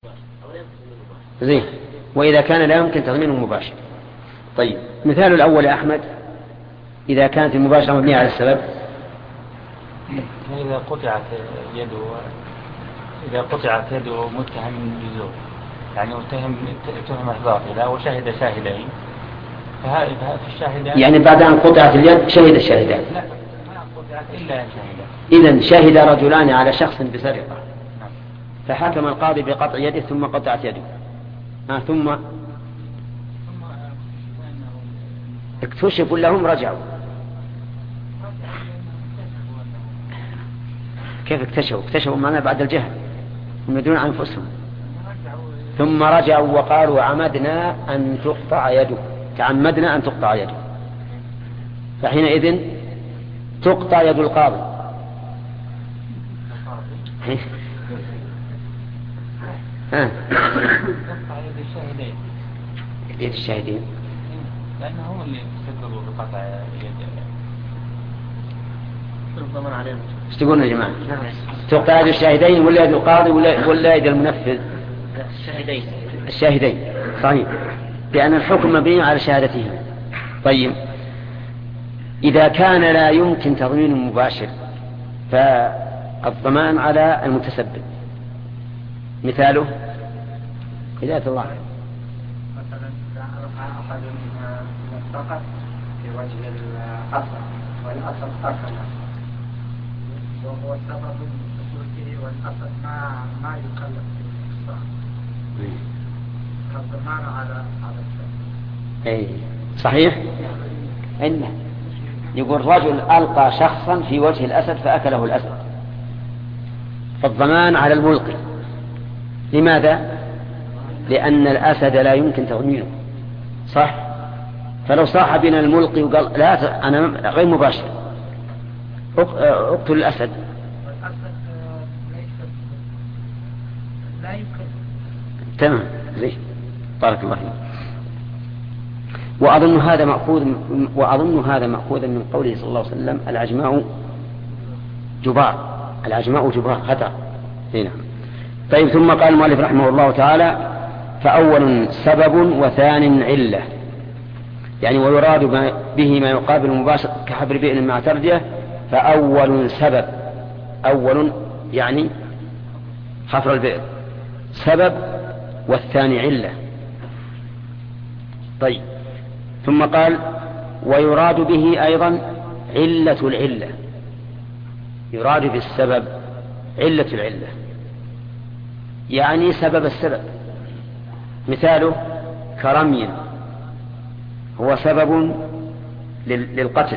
زين. وإذا كان لا يمكن تضمينه مباشر. طيب، مثال الأول يا أحمد، إذا كانت المباشرة مبنية على السبب. إذا قطعت يده متهم بزور، يعني تهم باطلا وشهد شاهدين، فهذا في الشاهدين يعني بعد أن قطعت اليد شهد الشاهدان. لا، ما قطعت إلا شاهدان. إذن شهد رجلان على شخص بسرقة، فحكم القاضي بقطع يده ثم قطعت يده، ثم اكتشفوا لهم رجعوا. كيف اكتشفوا معنا بعد الجهل، هم يدرون عن أنفسهم. ثم رجعوا وقالوا عمدنا أن تقطع يده، تعمدنا أن تقطع يده، فحينئذ تقطع يد القاضي. يد الشاهدين لأنهم اللي تسببوا بقطع يد. ايش تقولون يا جماعة؟ تقطع يد الشاهدين ولا يد القاضي ولا يد المنفذ؟ الشاهدين صحيح، لأن الحكم مبني على شهادتهم. طيب، إذا كان لا يمكن تضمين مباشر فالضمان على المتسبب. مثاله هداية الله، مثلا أحد فقط في وجه الأصل والأصل أصل وهو سبب ثبوته، والأصل ما يكلف بالإخصاص، الضمان على السبب. أي صحيح. إنه يقول رجل ألقى شخصا في وجه الأسد فأكله الأسد، فالضمان على الملقي. لماذا؟ لأن الأسد لا يمكن تضمينه، صح؟ فلو صاح بنا الملقي وقال لا أنا غير مباشر، اقتل الأسد، لا يمكن. تمام، زين، بارك الله فيك. وأظن هذا مأخوذ من قوله صلى الله عليه وسلم العجماء جبار خطأ. هنا. طيب، ثم قال المؤلف رحمه الله تعالى: فأول سبب وثان علة، يعني ويراد به ما يقابل المباشر كحبر بئر مع تردية. فأول سبب، أول يعني حفر البئر سبب، والثاني علة. طيب، ثم قال: ويراد به أيضا علة العلة، يراد بالسبب علة العلة، يعني سبب السبب. مثاله كرمي، هو سبب للقتل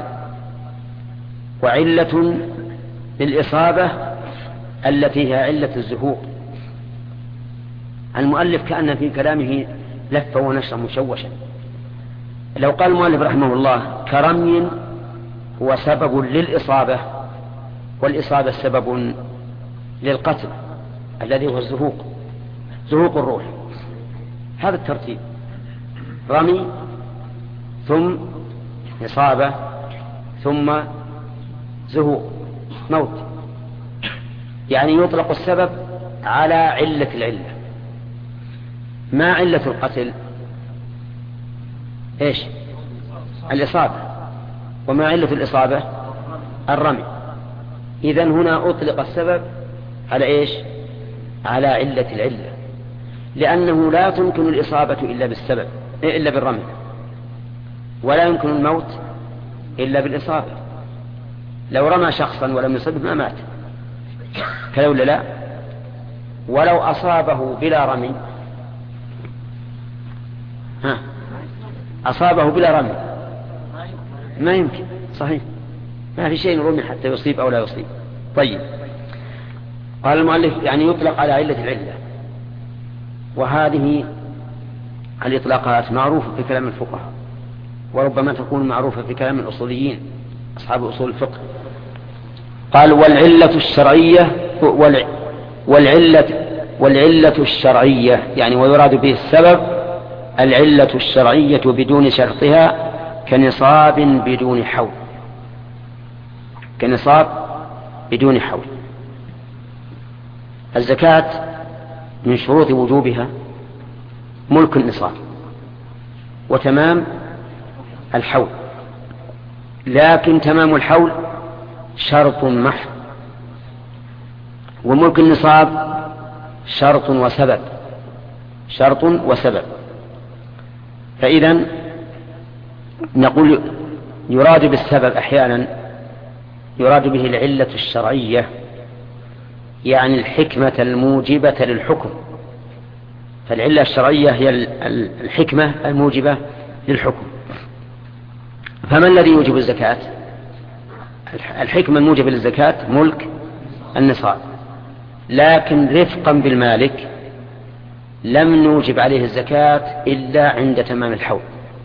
وعلة للإصابة التي هي علة الزهوق. المؤلف كأن في كلامه لف ونشر مشوشا. لو قال المؤلف رحمه الله كرمي هو سبب للإصابة، والإصابة سبب للقتل الذي هو زهوق الروح، هذا الترتيب: رمي ثم إصابة ثم زهوق موت. يعني يطلق السبب على علة العلة. ما علة القتل؟ إيش؟ الإصابة. وما علة الإصابة؟ الرمي. إذن هنا أطلق السبب على إيش؟ على علة العلة، لأنه لا تمكن الإصابة إلا بالرمي، ولا يمكن الموت إلا بالإصابة. لو رمى شخصا ولم يصبه ما مات، كذا ولا لا؟ ولو أصابه بلا رمي، أصابه بلا رمي ما يمكن، صحيح، ما في شيء رمي حتى يصيب أو لا يصيب. طيب، قال المؤلف يعني يطلق على علة العلة. وهذه الإطلاقات معروفة في كلام الفقهاء، وربما تكون معروفة في كلام الأصوليين أصحاب أصول الفقه. قال: والعلة الشرعية والعلة الشرعية، يعني ويراد به السبب العلة الشرعية بدون شرطها، كنصاب بدون حول، كنصاب بدون حول. الزكاة من شروط وجوبها ملك النصاب وتمام الحول، لكن تمام الحول شرط محض، وملك النصاب شرط وسبب. فإذا نقول يراد بالسبب أحيانا يراد به العلة الشرعية، يعني الحكمة الموجبة للحكم. فالعلة الشرعية هي الحكمة الموجبة للحكم. فما الذي يوجب الزكاة؟ الحكمة الموجبة للزكاة ملك النصاب، لكن رفقا بالمالك لم نوجب عليه الزكاة إلا عند تمام الحول،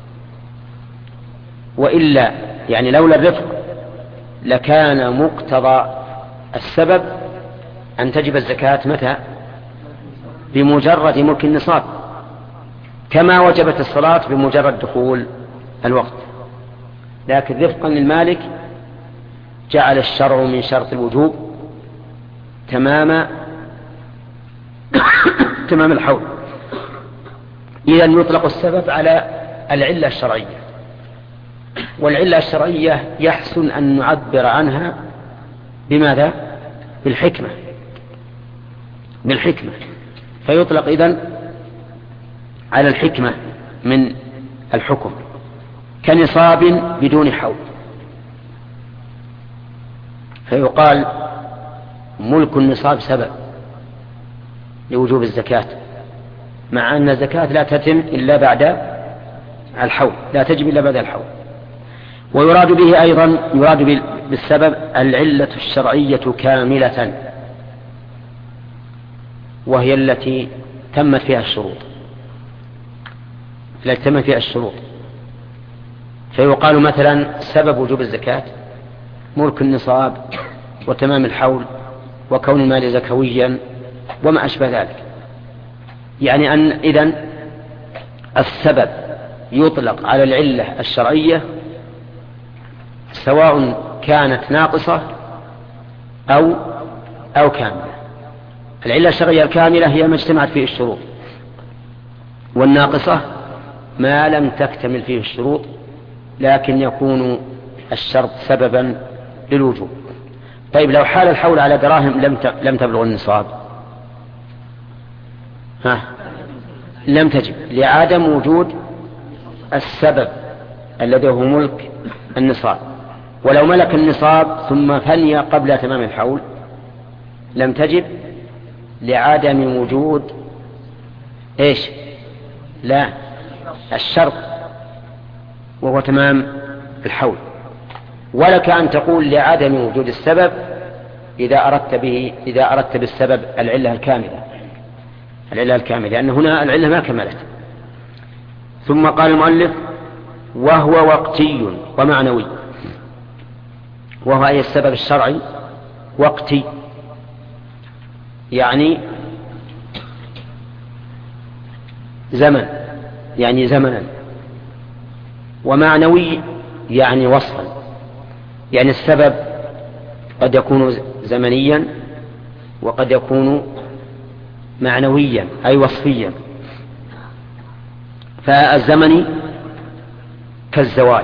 وإلا يعني لولا الرفق لكان مقتضى السبب أن تجب الزكاة متى؟ بمجرد ملك النصاب، كما وجبت الصلاة بمجرد دخول الوقت. لكن رفقا للمالك جعل الشرع من شرط الوجوب تمام الحول. إذا يطلق السبب على العلة الشرعية، والعلة الشرعية يحسن أن نعبر عنها بماذا؟ بالحكمة. فيطلق إذن على الحكمة من الحكم، كنصاب بدون حول، فيقال ملك النصاب سبب لوجوب الزكاة، مع أن الزكاة لا تتم إلا بعد الحول، لا تجب إلا بعد الحول. ويراد به أيضا بالسبب العلة الشرعية كاملة، وهي التي تمت فيها الشروط. فيقال مثلا سبب وجوب الزكاة ملك النصاب وتمام الحول وكون المال زكويا وما أشبه ذلك. يعني أن إذن السبب يطلق على العلة الشرعية سواء كانت ناقصة أو كاملة. العلة الشرعية الكاملة هي ما اجتمعت فيه الشروط، والناقصة ما لم تكتمل فيه الشروط لكن يكون الشرط سببا للوجوب. طيب لو حال الحول على دراهم لم تبلغ النصاب لم تجب لعدم وجود السبب الذي هو ملك النصاب. ولو ملك النصاب ثم فني قبل تمام الحول لم تجب لعدم وجود الشرط وهو تمام الحول. ولك أن تقول لعدم وجود السبب إذا أردت بالسبب العلة الكاملة، لأن هنا العلة ما كملت. ثم قال المؤلف وهو وقتي ومعنوي. وهو أي السبب الشرعي وقتي، يعني زمنا، ومعنوي يعني وصفا. يعني السبب قد يكون زمنيا وقد يكون معنويا أي وصفيا. فالزمني كالزوال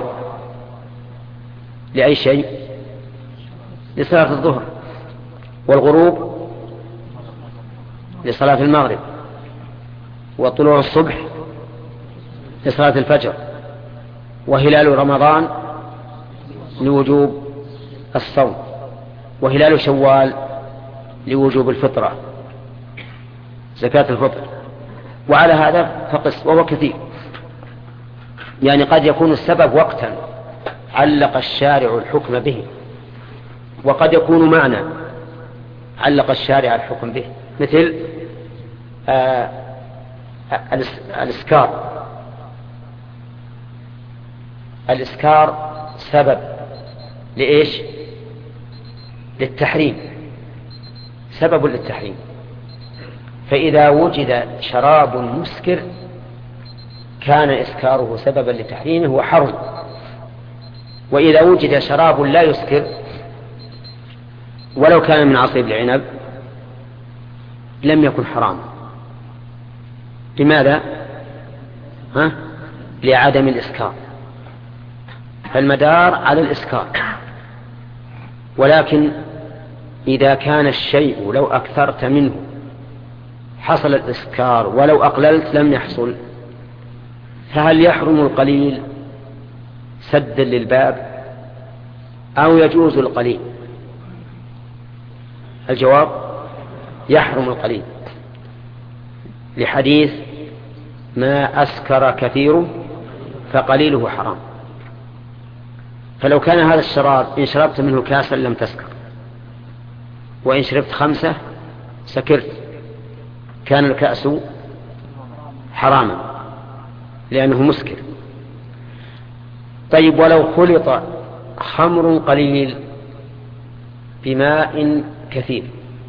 لأي شيء؟ لصلاة الظهر، والغروب لصلاة المغرب، وطلوع الصبح لصلاة الفجر، وهلال رمضان لوجوب الصوم، وهلال شوال لوجوب الفطرة زكاة الفطر. وعلى هذا فقس، وهو كثير. يعني قد يكون السبب وقتا علق الشارع الحكم به، وقد يكون معنى علق الشارع الحكم به، مثل الإسكار سبب لإيش؟ للتحريم، سبب للتحريم. فإذا وجد شراب مسكر كان إسكاره سببا لتحريمه وحرم. وإذا وجد شراب لا يسكر ولو كان من عصير العنب لم يكن حراما، لماذا؟ لعدم الإسكار، فالمدار على الإسكار. ولكن إذا كان الشيء لو أكثرت منه حصل الإسكار ولو أقللت لم يحصل، فهل يحرم القليل سدا للباب أو يجوز القليل؟ الجواب يحرم القليل، لحديث ما أسكر كثيره فقليله حرام. فلو كان هذا الشراب إن شربت منه كاسا لم تسكر، وإن شربت 5 سكرت، كان الكأس حراما لأنه مسكر. طيب ولو خلط خمر قليل بماء كثير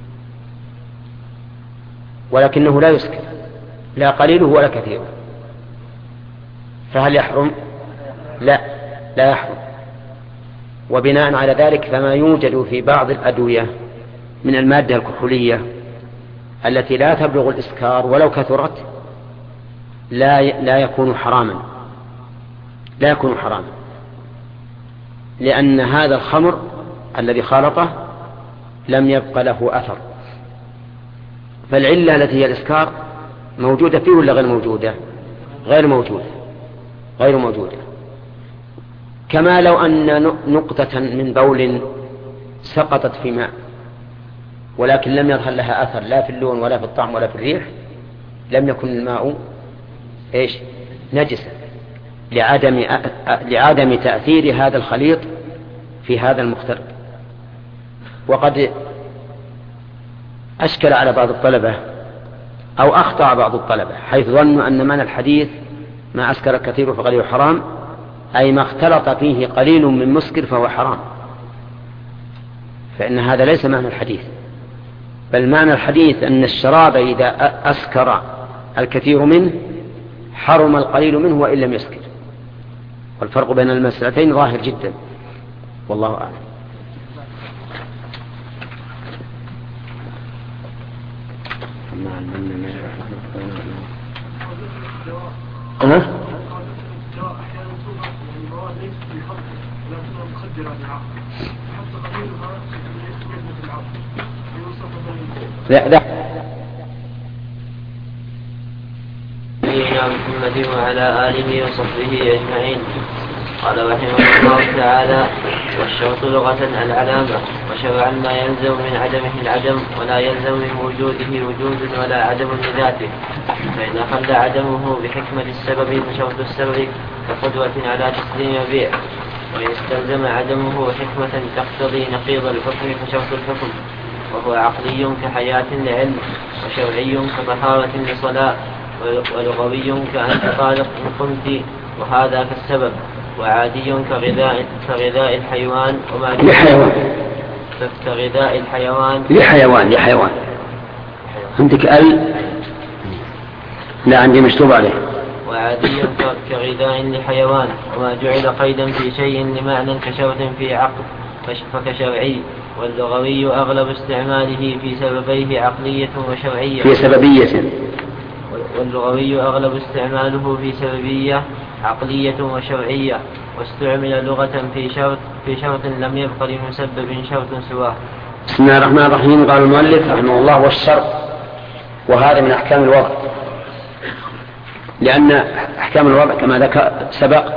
ولكنه لا يسكر، لا قليله ولا كثيره، فهل يحرم؟ لا يحرم. وبناء على ذلك فما يوجد في بعض الأدوية من المادة الكحولية التي لا تبلغ الإسكار ولو كثرت لا يكون حراما، لأن هذا الخمر الذي خالطه لم يبق له أثر. فالعلة التي هي الإسكار موجودة فيه ولا غير موجودة؟ غير موجودة. كما لو أن نقطة من بول سقطت في ماء ولكن لم يظهر لها أثر لا في اللون ولا في الطعم ولا في الريح، لم يكن الماء نجسا لعدم تأثير هذا الخليط في هذا المختلط. وقد أشكل على بعض الطلبة أو أخطأ بعض الطلبة حيث ظنوا أن معنى الحديث ما أسكر كثير فقليل حرام أي ما اختلط فيه قليل من مسكر فهو حرام، فإن هذا ليس معنى الحديث، بل معنى الحديث أن الشراب إذا أسكر الكثير منه حرم القليل منه وإن لم يسكر. والفرق بين المسألتين ظاهر جدا، والله أعلم. لا نبينا محمد وعلى آله وصحبه أجمعين. قال رحمه الله تعالى: والشرط لغة العلامة، وشرعا ما يلزم من عدمه العدم ولا يلزم من وجوده وجود ولا عدم لذاته، فإن خل عدمه بحكمة السبب فشرط السبب كقدرة على تسليم بيع، وإن استلزم عدمه حكمة تقتضي نقيض الحكم فشرط الحكم، وهو عقلي كحياة لعلم، وشرعي كطهارة لصلاة، ولغوي كأن طالق إن قمت، وهذا كالسبب، وعادي كغذاء الحيوان وما كغذاء الحيوان لحيوان عندك لا عندي مشطوب عليه. وعادي كغذاء لحيوان وما جعل قيدا في شيء لمعنى كشرط في عقل فكشرعي. واللغوي أغلب استعماله في سببيه عقلية وشرعية واللغوي أغلب استعماله في سببية عقلية وشرعية، واستعمل لغة في شرط لم يبق لمسبب شرط سواه. بسم الله الرحمن الرحيم. قال المؤلف رحمه الله: والشرط، وهذا من أحكام الوضع، لأن أحكام الوضع كما ذكر سبق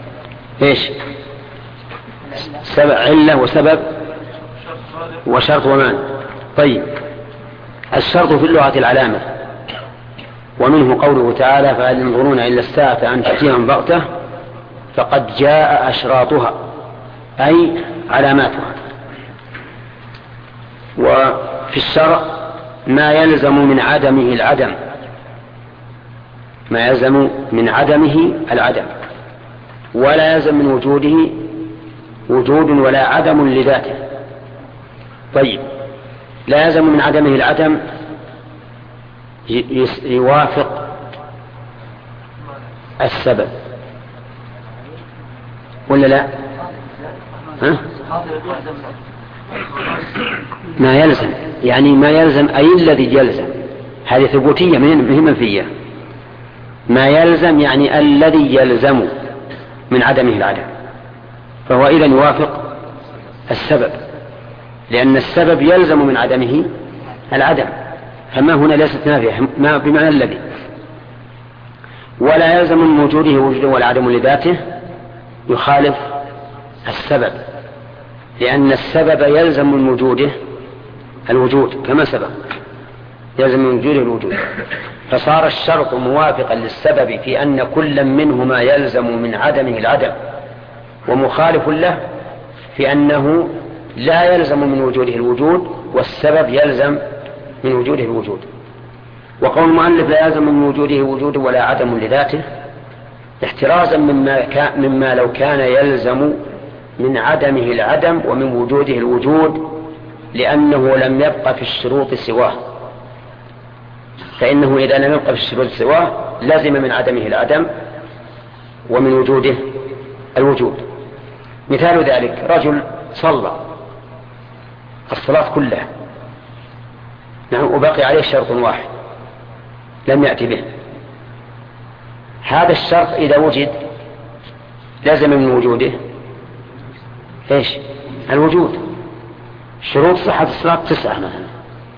سبب علة وسبب وشرط ومعنى. طيب، الشرط في اللغة العلامة، ومنه قوله تعالى: فهل ينظرون إلا الساعة أن تأتيهم بغتة فقد جاء أشراطها، أي علاماتها. وفي الشرع ما يلزم من عدمه العدم، ولا يلزم من وجوده وجود ولا عدم لذاته. طيب، لا يلزم من عدمه العدم يوافق السبب ولا لا؟ ما يلزم، يعني ما يلزم أي الذي يلزم، هذه ثبوتية من منفية. ما يلزم يعني الذي يلزم من عدمه العدم، فهو إذن يوافق السبب، لأن السبب يلزم من عدمه العدم، فما هنا ليست نافية، ما بمعنى الذي. ولا يلزم من وجوده وجود والعدم لذاته يخالف السبب، لأن السبب يلزم من وجوده الوجود كما سبق، يلزم من وجوده الوجود، فصار الشرط موافقا للسبب في أن كل منهما يلزم من عدمه العدم، ومخالف له في أنه لا يلزم من وجوده الوجود والسبب يلزم من وجوده الوجود. وقول المؤلف لا يلزم من وجوده وجود ولا عدم لذاته احترازا مما لو كان يلزم من عدمه العدم ومن وجوده الوجود، لأنه لم يبق في الشروط سواه، فإنه إذا لم يبق في الشروط سواه لازم من عدمه العدم ومن وجوده الوجود. مثال ذلك رجل صلى الصلاة كلها وبقي عليه شرط واحد لم يأتي به، هذا الشرط إذا وجد لازم من وجوده ايش؟ الوجود. شروط صحة الصلاة 9 مثلا،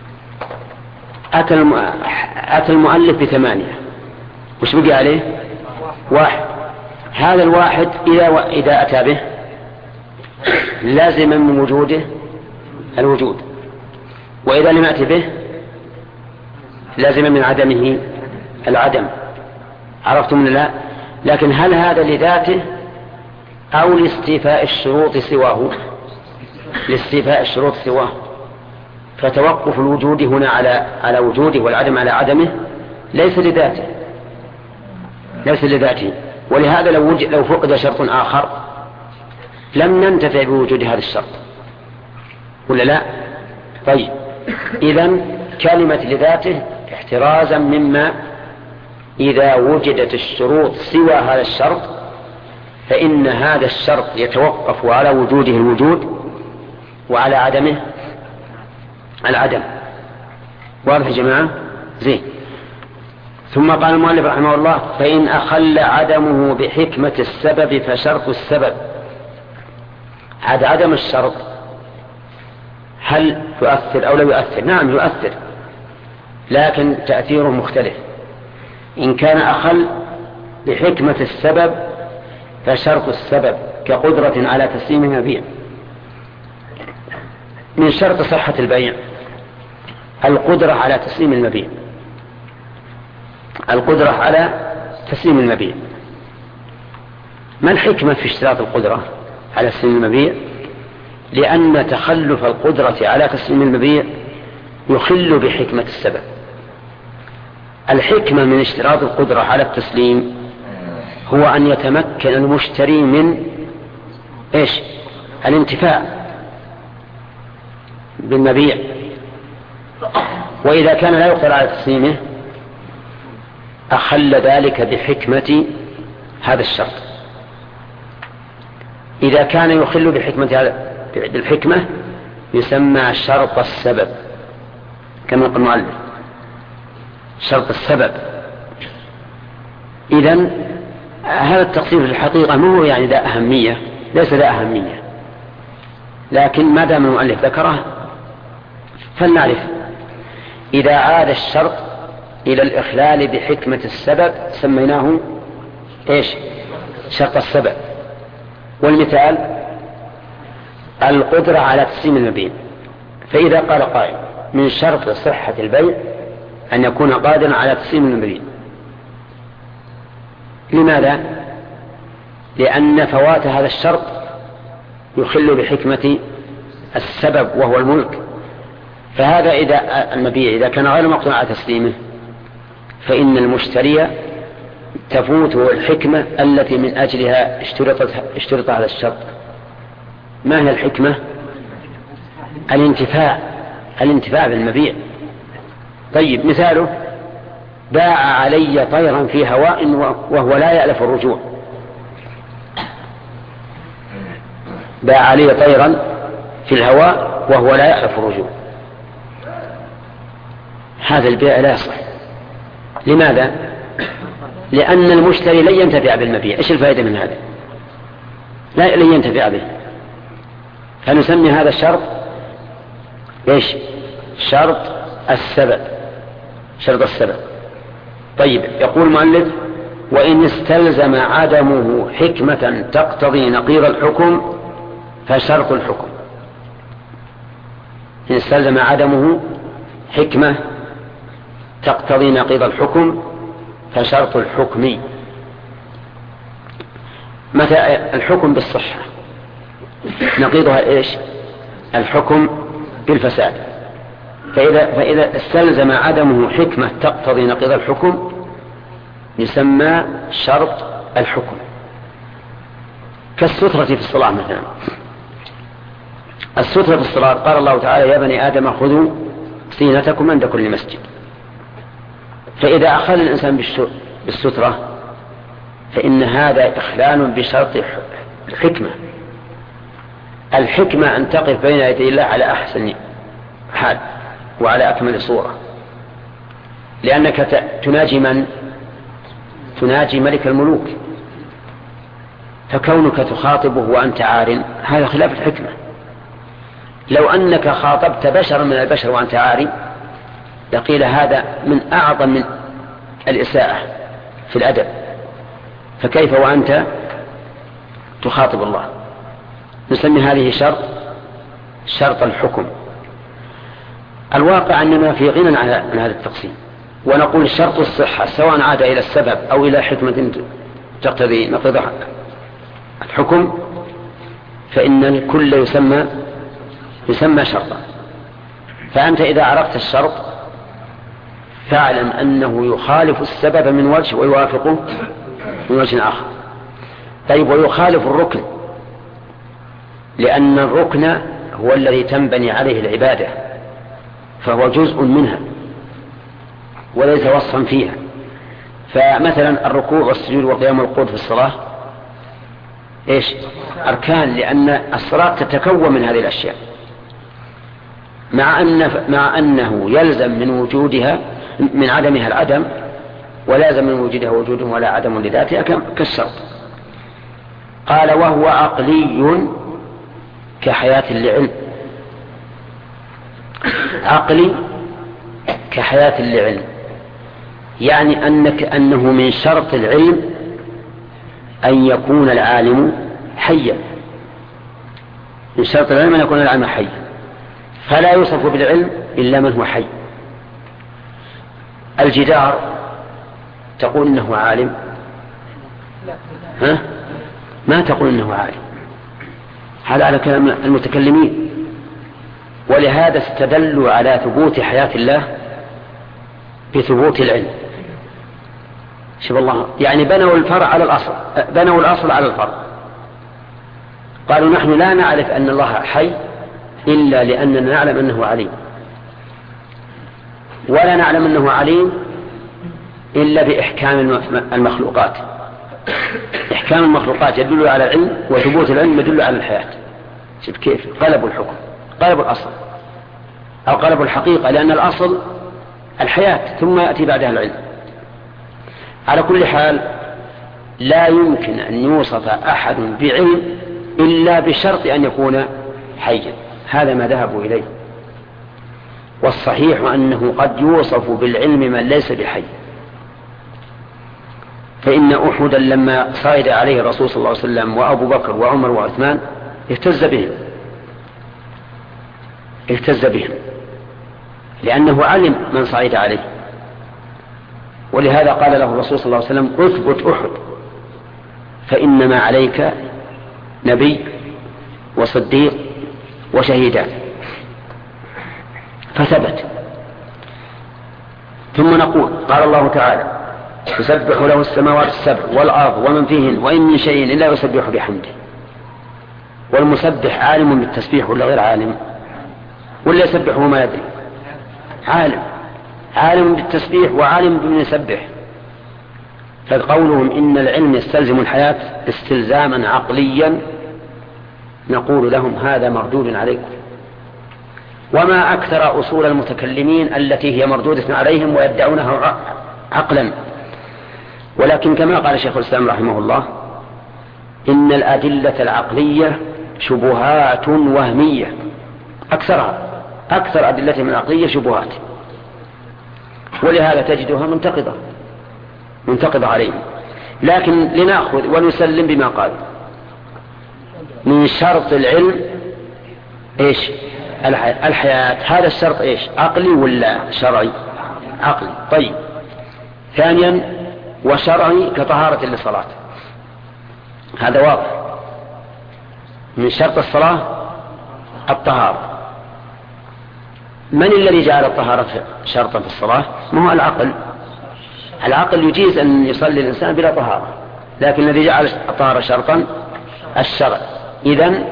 أتى المؤلف ب8، وش بقي عليه؟ 1. هذا الواحد إذا أتى به لازم من وجوده الوجود، وإذا لم يأتي به لازم من عدمه العدم. عرفتم لا؟ لكن هل هذا لذاته أو لاستيفاء الشروط سواه؟ لاستيفاء الشروط سواه، فتوقف الوجود هنا على وجوده والعدم على عدمه ليس لذاته، ليس لذاته. ولهذا لو فقد شرط آخر لم ننتفع بوجود هذا الشرط، ولا لا؟ طيب، إذن كلمة لذاته احترازا مما إذا وجدت الشروط سوى هذا الشرط فإن هذا الشرط يتوقف على وجوده الوجود وعلى عدمه العدم. واضح يا جماعة؟ زين. ثم قال المؤلف رحمه الله: فإن أخل عدمه بحكمة السبب فشرط السبب. هذا عدم الشرط هل يؤثر أو لا يؤثر؟ نعم يؤثر، لكن تأثيره مختلف. إن كان أخل بحكمة السبب فشرط السبب كقدرة على تسليم المبيع. من شرط صحة البيع القدرة على تسليم المبيع، القدرة على تسليم المبيع. ما الحكمة في اشتراط القدرة على تسليم المبيع؟ لأن تخلف القدرة على تسليم المبيع يخل بحكمة السبب. الحكمة من اشتراط القدرة على التسليم هو أن يتمكن المشتري من إيش؟ الانتفاع بالمبيع، وإذا كان لا يقدر على تسليمه أخل ذلك بحكمة هذا الشرط. إذا كان يخل بالحكمة يسمى شرط السبب، كما قال المؤلف شرط السبب. إذن هذا التقسيم في الحقيقة ما هو يعني ذا أهمية، ليس ذا أهمية، لكن ما دام المؤلف ذكره فلنعرف. إذا عاد الشرط إلى الإخلال بحكمة السبب سميناه إيش؟ شرط السبب. والمثال القدرة على تسليم المبيع. فإذا قال قائل من شرط صحة البيع أن يكون قادرا على تسليم المبيع، لماذا؟ لأن فوات هذا الشرط يخل بحكمة السبب وهو الملك. فهذا إذا المبيع إذا كان غير مقدور على تسليمه فإن المشتري تفوته الحكمة التي من أجلها اشترط هذا الشرط. ما هي الحكمة؟ الانتفاع بالمبيع. طيب، مثاله باع علي طيرا في هواء وهو لا يألف الرجوع. باع علي طيرا في الهواء وهو لا يألف الرجوع. هذا البيع لا يصح. لماذا؟ لأن المشتري لن ينتفع بالمبيع. إيش الفائدة من هذا؟ لن ينتفع به. فنسمي هذا الشرط إيش؟ شرط السبب. شرط السبب. طيب، يقول المؤلف: وإن استلزم عدمه حكمة تقتضي نقيض الحكم فشرط الحكم. إن استلزم عدمه حكمة تقتضي نقيض الحكم فشرط الحكم. متى الحكم بالصحة؟ نقيضها إيش؟ الحكم بالفساد. فإذا استلزم عدمه حكمة تقتضي نقيض الحكم يسمى شرط الحكم. كالسترة في الصلاة مثلا. السترة في الصلاة قال الله تعالى: يا بني آدم خذوا زينتكم عند كل مسجد. فإذا أخل الإنسان بالسترة فإن هذا إخلال بشرط الحكمة. الحكمة أن تقف بين يدي الله على أحسن حال وعلى أكمل صورة، لأنك تناجي من؟ تناجي ملك الملوك، فكونك تخاطبه وأنت عار هذا خلاف الحكمة. لو أنك خاطبت بشرا من البشر وأنت عار لقيل هذا من أعظم من الإساءة في الأدب، فكيف وأنت تخاطب الله؟ نسمي هذه شرط الحكم. الواقع أننا في غنى عن هذا التقسيم، ونقول شرط الصحة سواء عاد إلى السبب أو إلى حكمة تقتضي نقض الحكم فإن الكل يسمى شرطا. فأنت إذا عرفت الشرط فاعلم أنه يخالف السبب من وجه ويوافقه من وجه آخر. طيب، ويخالف الركن، لأن الركن هو الذي تنبني عليه العبادة، فهو جزء منها وليس وصفا فيها. فمثلا الركوع والسجود والقيام والقعود في الصلاة إيش؟ أركان، لأن الصلاة تتكون من هذه الأشياء، مع أنه يلزم من وجودها من عدمها العدم، ولا يلزم من وجودها وجود ولا عدم لذاتها كالشرط. قال: وهو عقلي كحياة لعلم. عقلي كحياة لعلم، يعني أنه من شرط العلم أن يكون العالم حيا. من شرط العلم أن يكون العالم حيا، فلا يوصف بالعلم إلا من هو حي. الجدار تقول إنه عالم؟ ما تقول إنه عالم، هذا على كلام المتكلمين. ولهذا استدلوا على ثبوت حياة الله بثبوت العلم. شوف الله، يعني بنوا الفرع على الأصل، بنوا الأصل على الفرع. قالوا: نحن لا نعرف أن الله حي إلا لأننا نعلم أنه عليم، ولا نعلم أنه عليم إلا بإحكام المخلوقات. إحكام المخلوقات يدل على العلم، وثبوت العلم يدل على الحياة. شوف كيف قلبوا الحكم، قلبوا الأصل أو قلبوا الحقيقة، لأن الأصل الحياة ثم يأتي بعدها العلم. على كل حال لا يمكن أن يوصف أحد بعلم إلا بشرط أن يكون حيا، هذا ما ذهبوا إليه. والصحيح أنه قد يوصف بالعلم من ليس بحي. فإن أحدا لما صعد عليه الرسول صلى الله عليه وسلم وأبو بكر وعمر وعثمان اهتز بهم لأنه علم من صعد عليه. ولهذا قال له الرسول صلى الله عليه وسلم: اثبت أحد فإنما عليك نبي وصديق وشهيدان. فثبت. ثم نقول: قال الله تعالى: تسبح له السماوات السبع والأرض ومن فيهن وإن من شيء إلا يسبح بحمده. والمسبح عالم بالتسبيح ولا غير عالم؟ ولا يسبح وما يدري؟ عالم بالتسبيح وعالم بمن يسبح. فقولهم إن العلم يستلزم الحياة استلزاما عقليا نقول لهم: هذا مردود عليكم. وما أكثر أصول المتكلمين التي هي مردودة عليهم ويدعونها عقلا. ولكن كما قال شيخ الإسلام رحمه الله إن الأدلة العقلية شبهات وهمية، أكثر أدلتهم العقلية شبهات، ولهذا تجدها منتقضة عليهم. لكن لنأخذ ونسلم بما قال. من شرط العلم إيش؟ الحياة. هذا الشرط إيش؟ عقلي ولا شرعي؟ عقلي. طيب. ثانيا وشرعي كطهارة للصلاة، هذا واضح. من شرط الصلاة الطهارة. من الذي جعل الطهارة شرطا في الصلاة؟ ما هو العقل يجيز أن يصلي الإنسان بلا طهارة، لكن الذي جعل الطهارة شرطا الشرع. إذن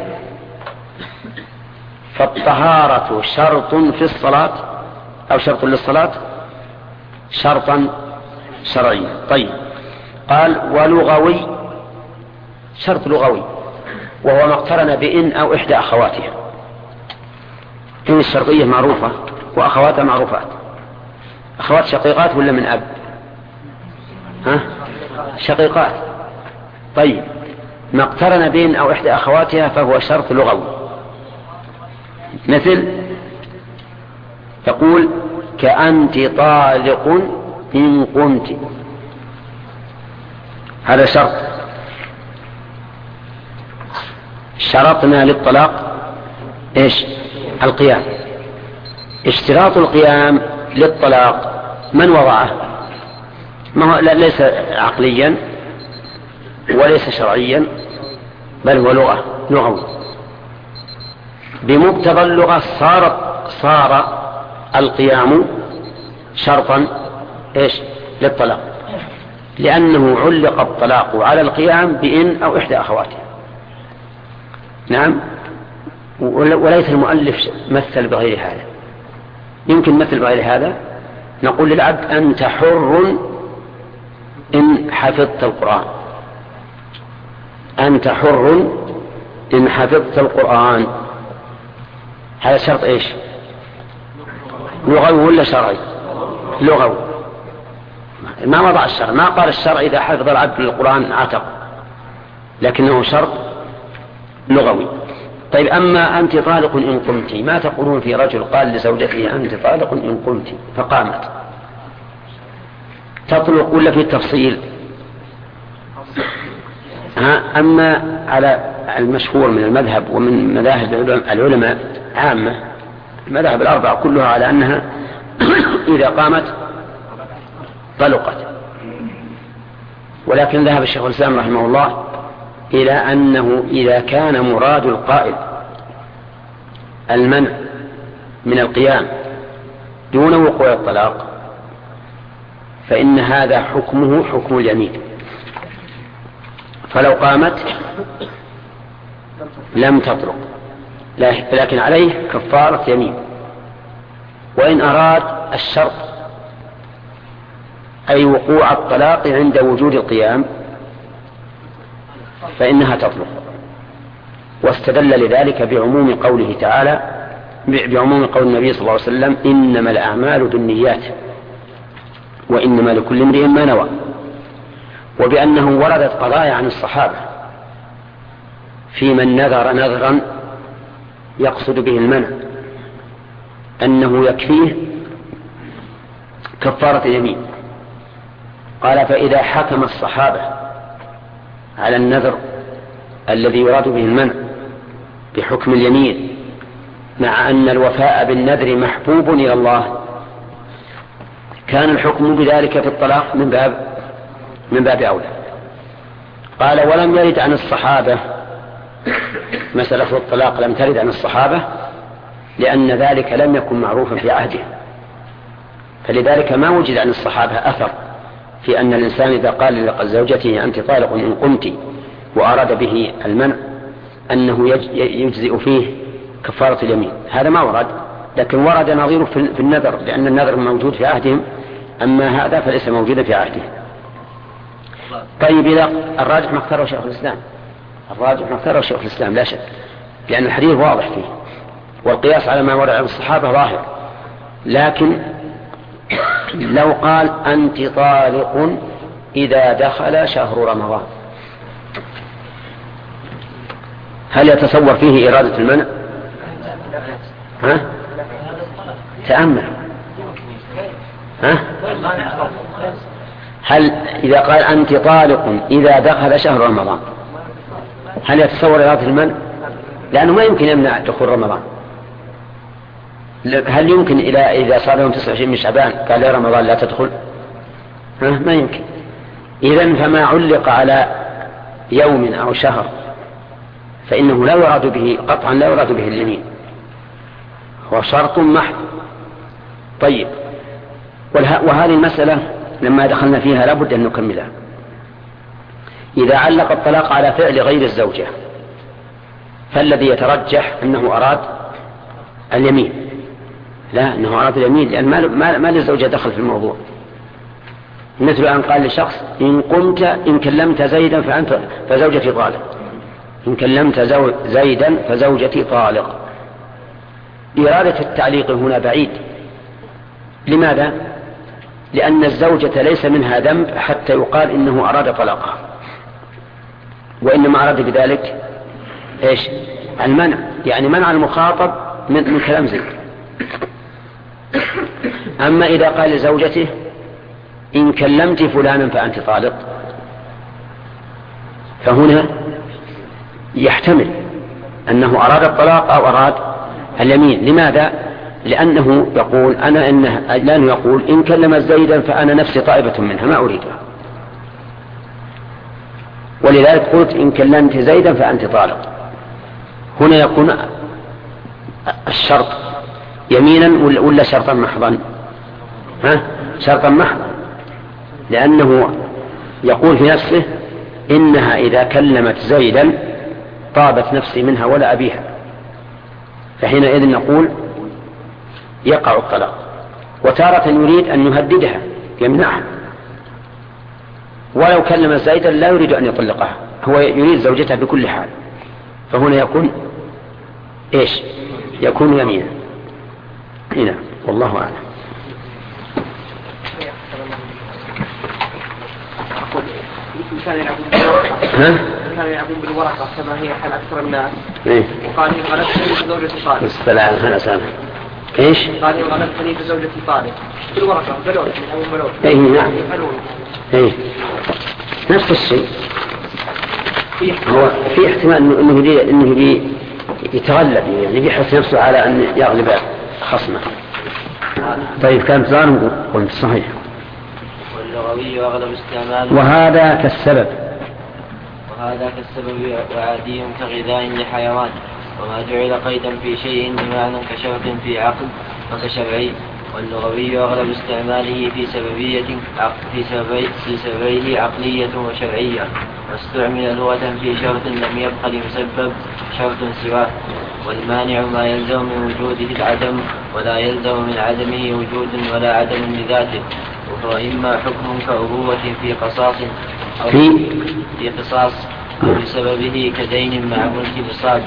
فالطهارة شرط في الصلاة أو شرط للصلاة شرطا شرعيا. طيب. قال ولغوي، شرط لغوي وهو ما اقترن بإن أو إحدى أخواتها. إن الشرطية معروفة وأخواتها معروفات. أخوات شقيقات ولا من أب؟ شقيقات. طيب. ما اقترن بإن أو إحدى أخواتها فهو شرط لغوي. مثل تقول كأنت طالق إن قمت، هذا شرط. شرطنا للطلاق إيش؟ القيام. اشتراط القيام للطلاق من وضعه؟ ما هو ليس عقليا وليس شرعيا، بل هو لغوي. بمقتضى اللغة صار القيام شرطا إيش؟ للطلاق، لأنه علق الطلاق على القيام بإن أو إحدى أخواتها. نعم. وليس المؤلف مثل بغير هذا. يمكن مثل بغير هذا، نقول للعبد أنت حر إن حفظت القرآن، أنت حر إن حفظت القرآن. هذا شرط إيش؟ لغوي ولا شرعي؟ لغوي. ما وضع الشرع، ما قال الشرع إذا حفظ العبد القرآن عتق، لكنه شرط لغوي. طيب. أما أنت طالق إن قمت، ما تقولون في رجل قال لزوجته أنت طالق إن قمت فقامت؟ تطلق ولا في التفصيل؟ أما على المشهور من المذهب ومن مذاهب العلماء عامة، المذاهب الأربعة كلها على أنها إذا قامت طلقت. ولكن ذهب الشيخ الإسلام رحمه الله إلى أنه إذا كان مراد القائل المنع من القيام دون وقوع الطلاق فإن هذا حكمه حكم اليمين، فلو قامت لم تطلق، لكن عليه كفارة يمين. وإن أراد الشرط أي وقوع الطلاق عند وجود القيام فإنها تطلق. واستدل لذلك بعموم قوله تعالى، بعموم قول النبي صلى الله عليه وسلم إنما الأعمال بالنيات وإنما لكل امرئ ما نوى، وبأنه وردت قضايا عن الصحابة في من نذر نذرا يقصد به المنع أنه يكفيه كفارة اليمين. قال فإذا حكم الصحابة على النذر الذي يراد به المنع بحكم اليمين مع أن الوفاء بالنذر محبوب إلى الله، كان الحكم بذلك في الطلاق من باب أولى. قال ولم يرد عن الصحابة، مسألة الطلاق لم ترد عن الصحابة لأن ذلك لم يكن معروفا في عهده، فلذلك ما وجد عن الصحابة أثر في أن الإنسان إذا قال لزوجته أنت طالق إن قمت وأراد به المنع أنه يجزئ فيه كفارة اليمين، هذا ما ورد. لكن ورد نظيره في النذر، لأن النذر موجود في عهدهم، أما هذا فليس موجودا في عهده. طيب إذا الراجح ما اختاره شيخ الإسلام، الراجح ما اختاره شيخ الإسلام لا شك، لأن الحديث واضح فيه والقياس على ما ورد عن الصحابة ظاهر. لكن لو قال أنت طالق إذا دخل شهر رمضان. هل يتصور فيه إرادة المنع؟ ها؟ تأمل. ها؟ هل إذا قال أنت طالق إذا دخل شهر رمضان هل يتصور إرادة المنع؟ لأنه ما يمكن يمنع دخول رمضان. هل يمكن إذا صار يوم 29 من شعبان قال يا رمضان لا تدخل؟ ما يمكن. إذن فما علق على يوم أو شهر فإنه لا يراد به قطعا، لا يراد به اليمين، هو شرط محض. طيب، وهذه المسألة لما دخلنا فيها لابد أن نكملها. إذا علق الطلاق على فعل غير الزوجة فالذي يترجح أنه أراد اليمين، لا أنه أراد اليمين، لأن ما للزوجة دخل في الموضوع. مثل أن قال لشخص إن كلمت زيدا فزوجتي طالق، إن كلمت زيدا فزوجتي طالق. إرادة التعليق هنا بعيد. لماذا؟ لأن الزوجة ليس منها ذنب حتى يقال إنه أراد طلاقها، وإنما أراد بذلك إيش؟ المنع، يعني منع المخاطب من كلام زيد. أما إذا قال لزوجته إن كلمت فلانا فأنت طالق، فهنا يحتمل أنه أراد الطلاق أو أراد اليمين. لماذا؟ لأنه يقول لأنه يقول إن كلم زيدا فأنا نفسي طائبة منها ما أريدها، ولذلك قلت إن كلمت زيدا فأنت طالق. هنا يكون الشرط يمينا ولا شرطا محضا؟ شرطا محضا، لأنه يقول في نفسه إنها إذا كلمت زيدا طابت نفسي منها ولا أبيها، فحينئذ نقول يقع الطلاق. وتارة يريد أن يهددها يمنعها، ولو كلم زيدا لا يريد أن يطلقها، هو يريد زوجتها بكل حال، فهنا يكون إيش؟ يكون يمينا. هنا والله أعلم. كان يلعبون بالورقة كما هي حال أكثر الناس. وقال إن غلبتني فزوجتي طالق. السلام عليكم. إيش؟ قال إن غلبتني فزوجتي طالق. بالورقة بلون من أول بلون. إيه نعم. إيه نفس الشيء. هو في احتمال إنه يتغلب، يعني يحث نفسه على أن يغلب خصمه. طيب كان ظالم قلت صحيح. واللغوي أغلب استعماله. وهذا كالسبب وعادي كغذاء لحيوان، وما جعل قيدا في شيء بمعنى كشرط في عقل وكشرعي. واللغوي أغلب استعماله في سببيه عقلية وشرعية، واستعمل لغة في شرط لم يبق لمسبب شرط سواه. والمانع ما يلزم من وجوده العدم، ولا يلزم من عدمه وجود ولا عدم لذاته، وهو إما حكم كأبوة في قصاص أو بسببه كدين مع ملك بصاد.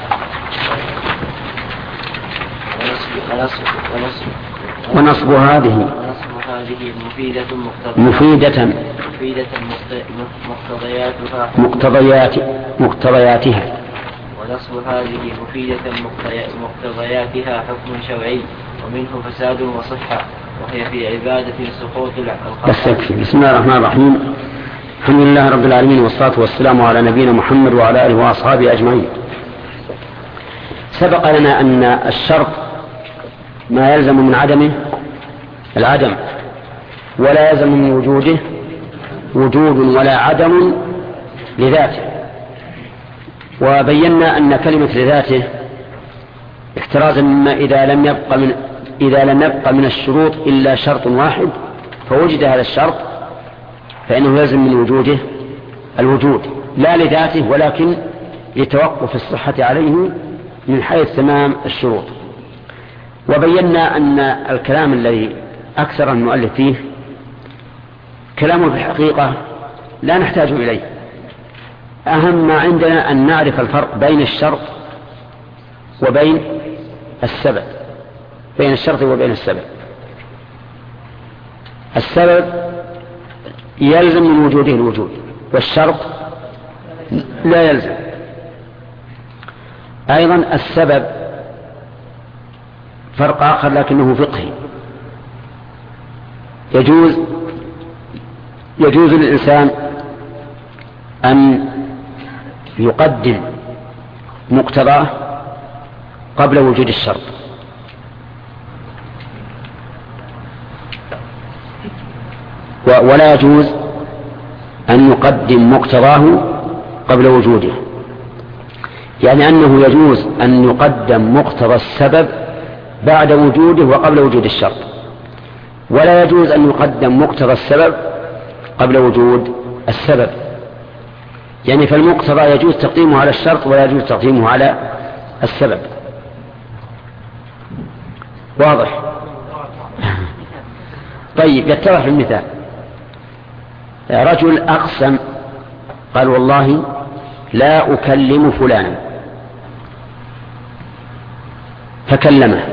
ونصب هذه مقتضياتها. ونصب هذه مفيدة مقتضياتها حكم شرعي، ومنه فساد وصحة، وهي في عبادة سقوط القصاص. بسم الله الرحمن الرحيم. الحمد لله رب العالمين، والصلاة والسلام على نبينا محمد وعلى آله وأصحابه أجمعين. سبق لنا أن الشرط ما يلزم من عدمه العدم، ولا يلزم من وجوده وجود ولا عدم لذاته. وبينا أن كلمة لذاته احترازا مما إذا لم يبق من الشروط إلا شرط واحد فوجد هذا الشرط فإنه يلزم من وجوده الوجود، لا لذاته ولكن لتوقف الصحة عليه من حيث تمام الشروط. وبينا أن الكلام الذي أكثر المؤلف فيه كلامه في الحقيقة لا نحتاج إليه. أهم ما عندنا أن نعرف الفرق بين الشرط وبين السبب، بين الشرط وبين السبب. السبب يلزم من وجوده الوجود، والشرط لا يلزم. أيضا السبب فرق آخر لكنه فقهي. يجوز للإنسان أن يقدم مقتضاه قبل وجود الشرط، ولا يجوز أن يقدم مقتضاه قبل وجوده، يعني أنه يجوز أن يقدم مقتضى السبب بعد وجوده وقبل وجود الشرط، ولا يجوز أن يقدم مقتضى السبب قبل وجود السبب. يعني فالمقتضى يجوز تقديمه على الشرط ولا يجوز تقديمه على السبب. واضح؟ طيب، يتضح المثال. رجل أقسم قال والله لا أكلم فلانا، فكلمه،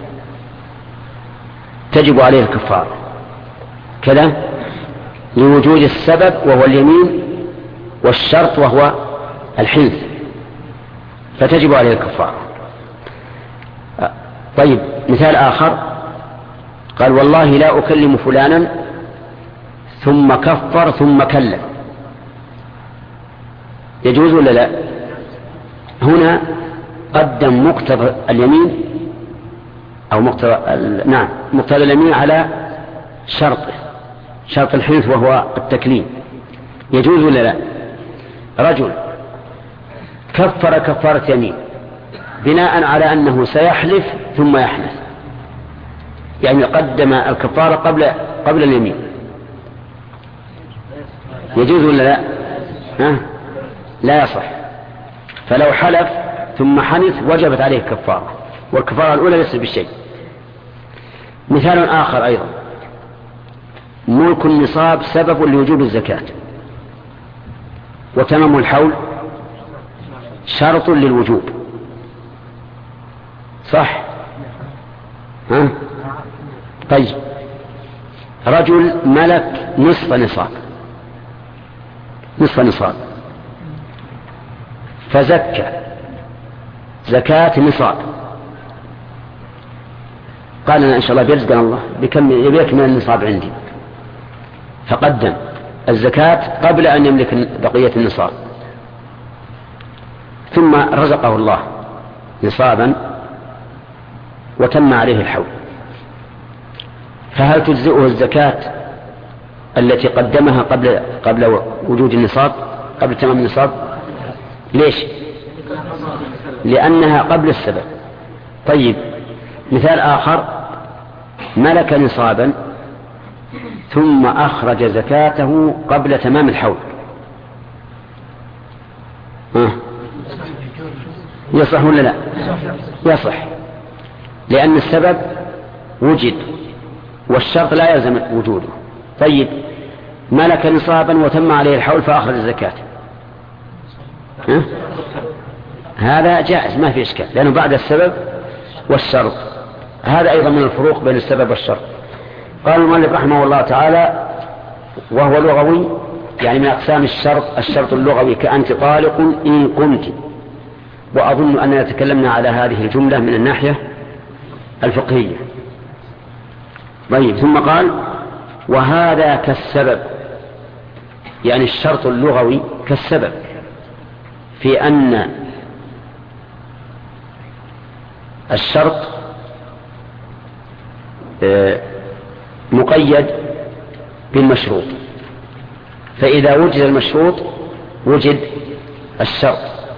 تجب عليه الكفارة كذا لوجود السبب وهو اليمين، والشرط وهو الحنث، فتجب عليه الكفارة. طيب، مثال آخر قال والله لا أكلم فلانا ثم كفر ثم كلم، يجوز ولا لا؟ هنا قدم مقتضى اليمين أو مقتضى اليمين على شرطه، شرط الحنث وهو التكليم. يجوز ولا لا؟ رجل كفر كفارة يمين بناء على أنه سيحلف ثم يحنث، يعني قدم الكفارة قبل اليمين، يجوز ولا لا؟ لا يصح. فلو حلف ثم حنث وجبت عليه الكفارة، والكفارة الأولى ليست بالشيء. مثال آخر أيضا، ملك النصاب سبب لوجوب الزكاة، وتمام الحول شرط للوجوب، صح؟ طيب، رجل ملك نصف نصاب فزكى زكاة نصاب، قال لنا إن شاء الله بيرزقنا الله يبيك من النصاب عندي، فقدم الزكاة قبل أن يملك بقية النصاب، ثم رزقه الله نصابا وتم عليه الحول، فهل تجزئه الزكاة التي قدمها قبل وجود النصاب، قبل تمام النصاب؟ ليش؟ لأنها قبل السبب. طيب، مثال آخر، ملك نصابا ثم أخرج زكاته قبل تمام الحول، يصح ولا لا؟ يصح، لأن السبب وجد والشرط لا يلزم وجوده. طيب، ملك نصابا وتم عليه الحول فأخرج الزكاة، هذا جائز ما في إشكال، لأنه بعد السبب والشرط. هذا أيضا من الفروق بين السبب والشرط. قال المؤلف رحمه الله تعالى: وهو لغوي، يعني من أقسام الشرط اللغوي، كأنت طالق إن قمت. وأظن أننا تكلمنا على هذه الجملة من الناحية الفقهية. طيب، ثم قال: وهذا كالسبب، يعني الشرط اللغوي كالسبب، في أن الشرط مقيد بالمشروط، فإذا وجد المشروط وجد الشرط،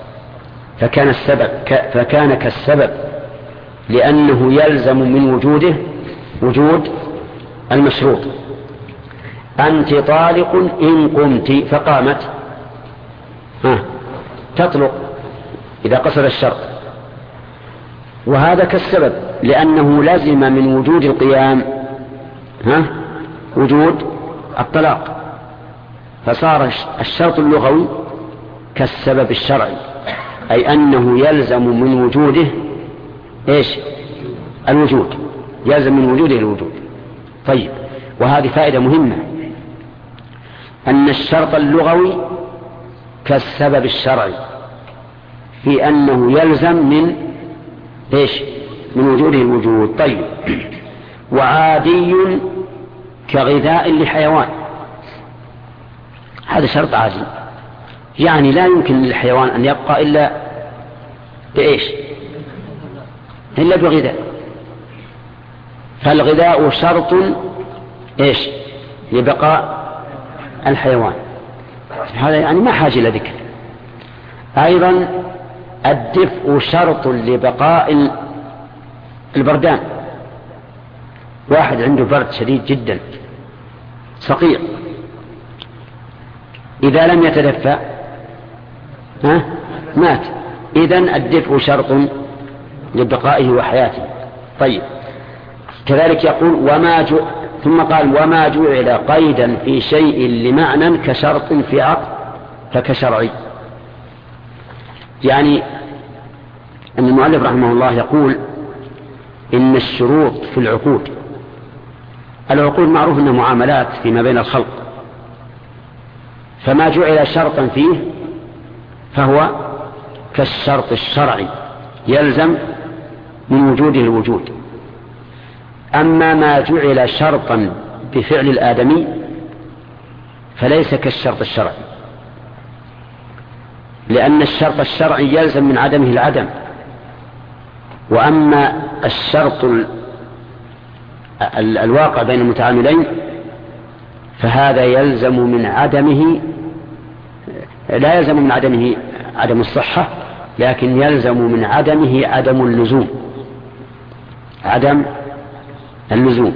فكان كالسبب، لأنه يلزم من وجوده وجود المشروط. أنت طالق إن قمت، فقامت تطلق إذا قصد الشرط. وهذا كالسبب، لأنه لازم من وجود القيام وجود الطلاق، فصار الشرط اللغوي كالسبب الشرعي، أي أنه يلزم من وجوده الوجود، يلزم من وجوده الوجود. طيب، وهذه فائدة مهمة. أن الشرط اللغوي كالسبب الشرعي في أنه يلزم من من وجوده الوجود. طيب، وعادي كغذاء لحيوان، هذا شرط عادي، يعني لا يمكن للحيوان أن يبقى إلا إلا بغذاء، فالغذاء شرط لبقاء الحيوان، هذا يعني ما حاجة إلى ذكر. أيضا الدفء شرط لبقاء البردان، واحد عنده برد شديد جدا صقيع، إذا لم يتدفأ مات، إذن الدفء شرط لبقائه وحياته. طيب، كذلك يقول ثم قال وما جعل قيدا في شيء لمعنى كشرط في عقد فكشرعي. يعني أن المؤلف رحمه الله يقول إن الشروط في العقود معروف أنها معاملات فيما بين الخلق، فما جعل شرطا فيه فهو كالشرط الشرعي يلزم من وجوده الوجود. أما ما جعل شرطا بفعل الآدمي فليس كالشرط الشرعي، لأن الشرط الشرعي يلزم من عدمه العدم، وأما الشرط الواقع بين المتعاملين فهذا يلزم من عدمه، لا يلزم من عدمه عدم الصحة، لكن يلزم من عدمه عدم اللزوم، عدم اللزوم.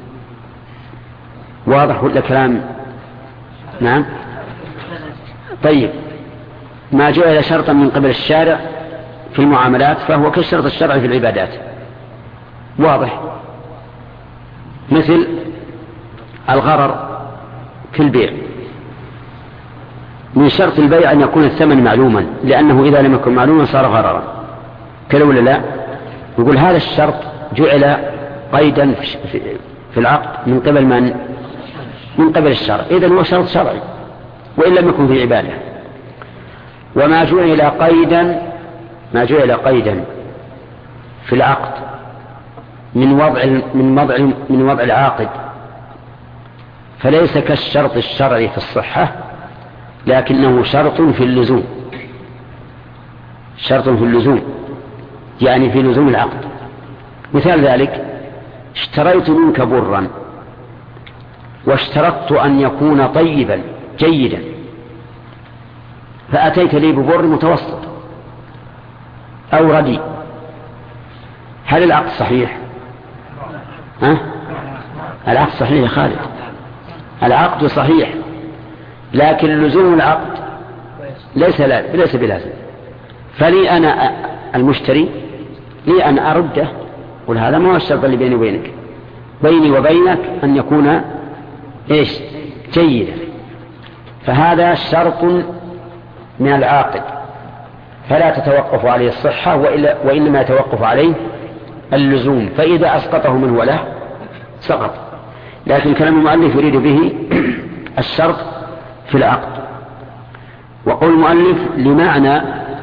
واضح ولا كلام؟ نعم. طيب، ما جعل شرطا من قبل الشارع في المعاملات فهو كالشرط الشرعي في العبادات، واضح، مثل الغرر في البيع، من شرط البيع أن يكون الثمن معلوما، لأنه إذا لم يكن معلوما صار غررا، كلا ولا لا؟ يقول هذا الشرط جعل قيدا في العقد من قبل من قبل الشرع، إذن هو شرط شرعي وإن لم يكن في عبادة. وما جعل قيدا في العقد من وضع العاقد فليس كالشرط الشرعي في الصحة، لكنه شرط في اللزوم، شرط في اللزوم، يعني في لزوم العقد. مثال ذلك: اشتريت منك برا واشترطت أن يكون طيبا جيدا، فأتيت لي ببر متوسط أو رديء، هل العقد صحيح؟ العقد صحيح يا خالد، العقد صحيح، لكن لزوم العقد ليس بلازم. فلي أنا المشتري لي أن أرده، قل هذا ما هو الشرط اللي بيني وبينك، بيني وبينك أن يكون جيدا، فهذا شرط من العاقد فلا تتوقف عليه الصحة، وإنما يتوقف عليه اللزوم، فإذا أسقطه منه وله سقط. لكن كلام المؤلف يريد به الشرط في العقد. وقول المؤلف لمعنى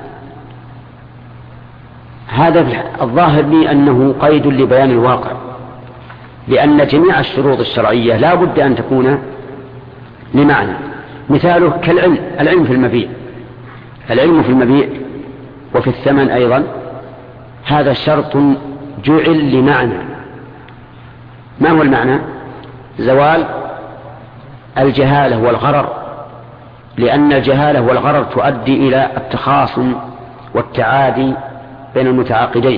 هذا الظاهر لي أنه قيد لبيان الواقع، لأن جميع الشروط الشرعية لا بد أن تكون لمعنى. مثاله كالعلم، العلم في المبيع، العلم في المبيع وفي الثمن أيضا، هذا شرط جعل لمعنى. ما هو المعنى؟ زوال الجهالة والغرر، لأن الجهالة والغرر تؤدي إلى التخاصم والتعادي بين المتعاقدين.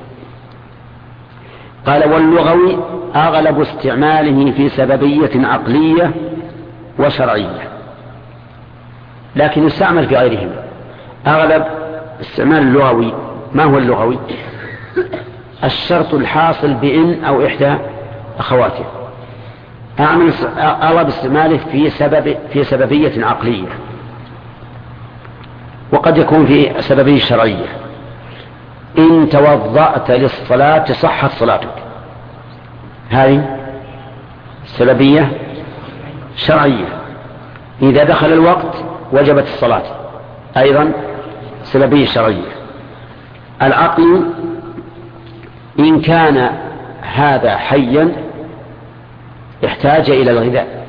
قال واللغوي أغلب استعماله في سببية عقلية وشرعية، لكن يستعمل في غيرهما. أغلب استعمال اللغوي، ما هو اللغوي؟ الشرط الحاصل بإن أو إحدى أخواته. أغلب استعماله في سببية عقلية، وقد يكون في سببية شرعية. إن توضأت للصلاة صحت صلاتك، هذه سببية شرعية. إذا دخل الوقت وجبت الصلاة، أيضا سببية شرعية. العقل إن كان هذا حيا احتاج إلى الغذاء،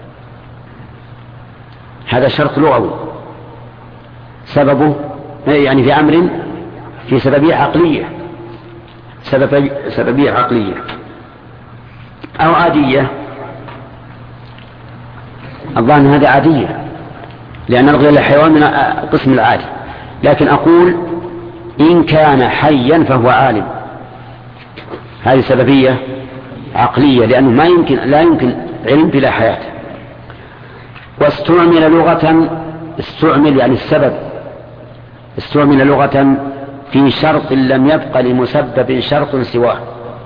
هذا شرط لغوي، سببه يعني في أمر في سببية عقلية، سببية عقلية أو عادية. الظاهر هذا عادية لأن الغذاء للحيوان من القسم العادي، لكن أقول إن كان حيا فهو عالم، هذه سببية عقلية لأنه لا يمكن علم بلا حياة. واستعمل لغة، استعمل يعني السبب، استعمل لغة في شرط لم يبق لمسبب شرط سواه،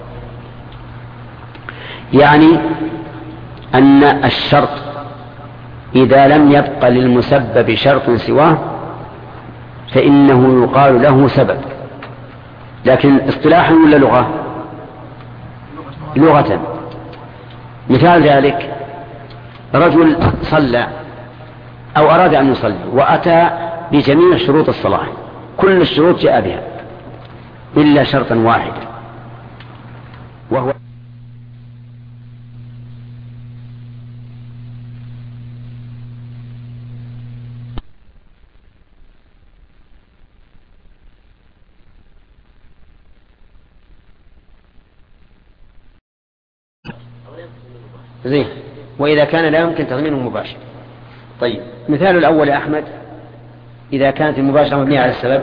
يعني أن الشرط إذا لم يبق للمسبب شرط سواه فإنه يقال له سبب. لكن اصطلاحا ولا لغة؟ لغة. مثال ذلك رجل صلى أو أراد أن يصلي وأتى بجميع شروط الصلاة، كل الشروط جاء بها إلا شرطا واحدا وهو زين، وإذا كان لا يمكن تضمينه مباشر. طيب مثال الأول يا أحمد، إذا كانت المباشرة مبنية على السبب،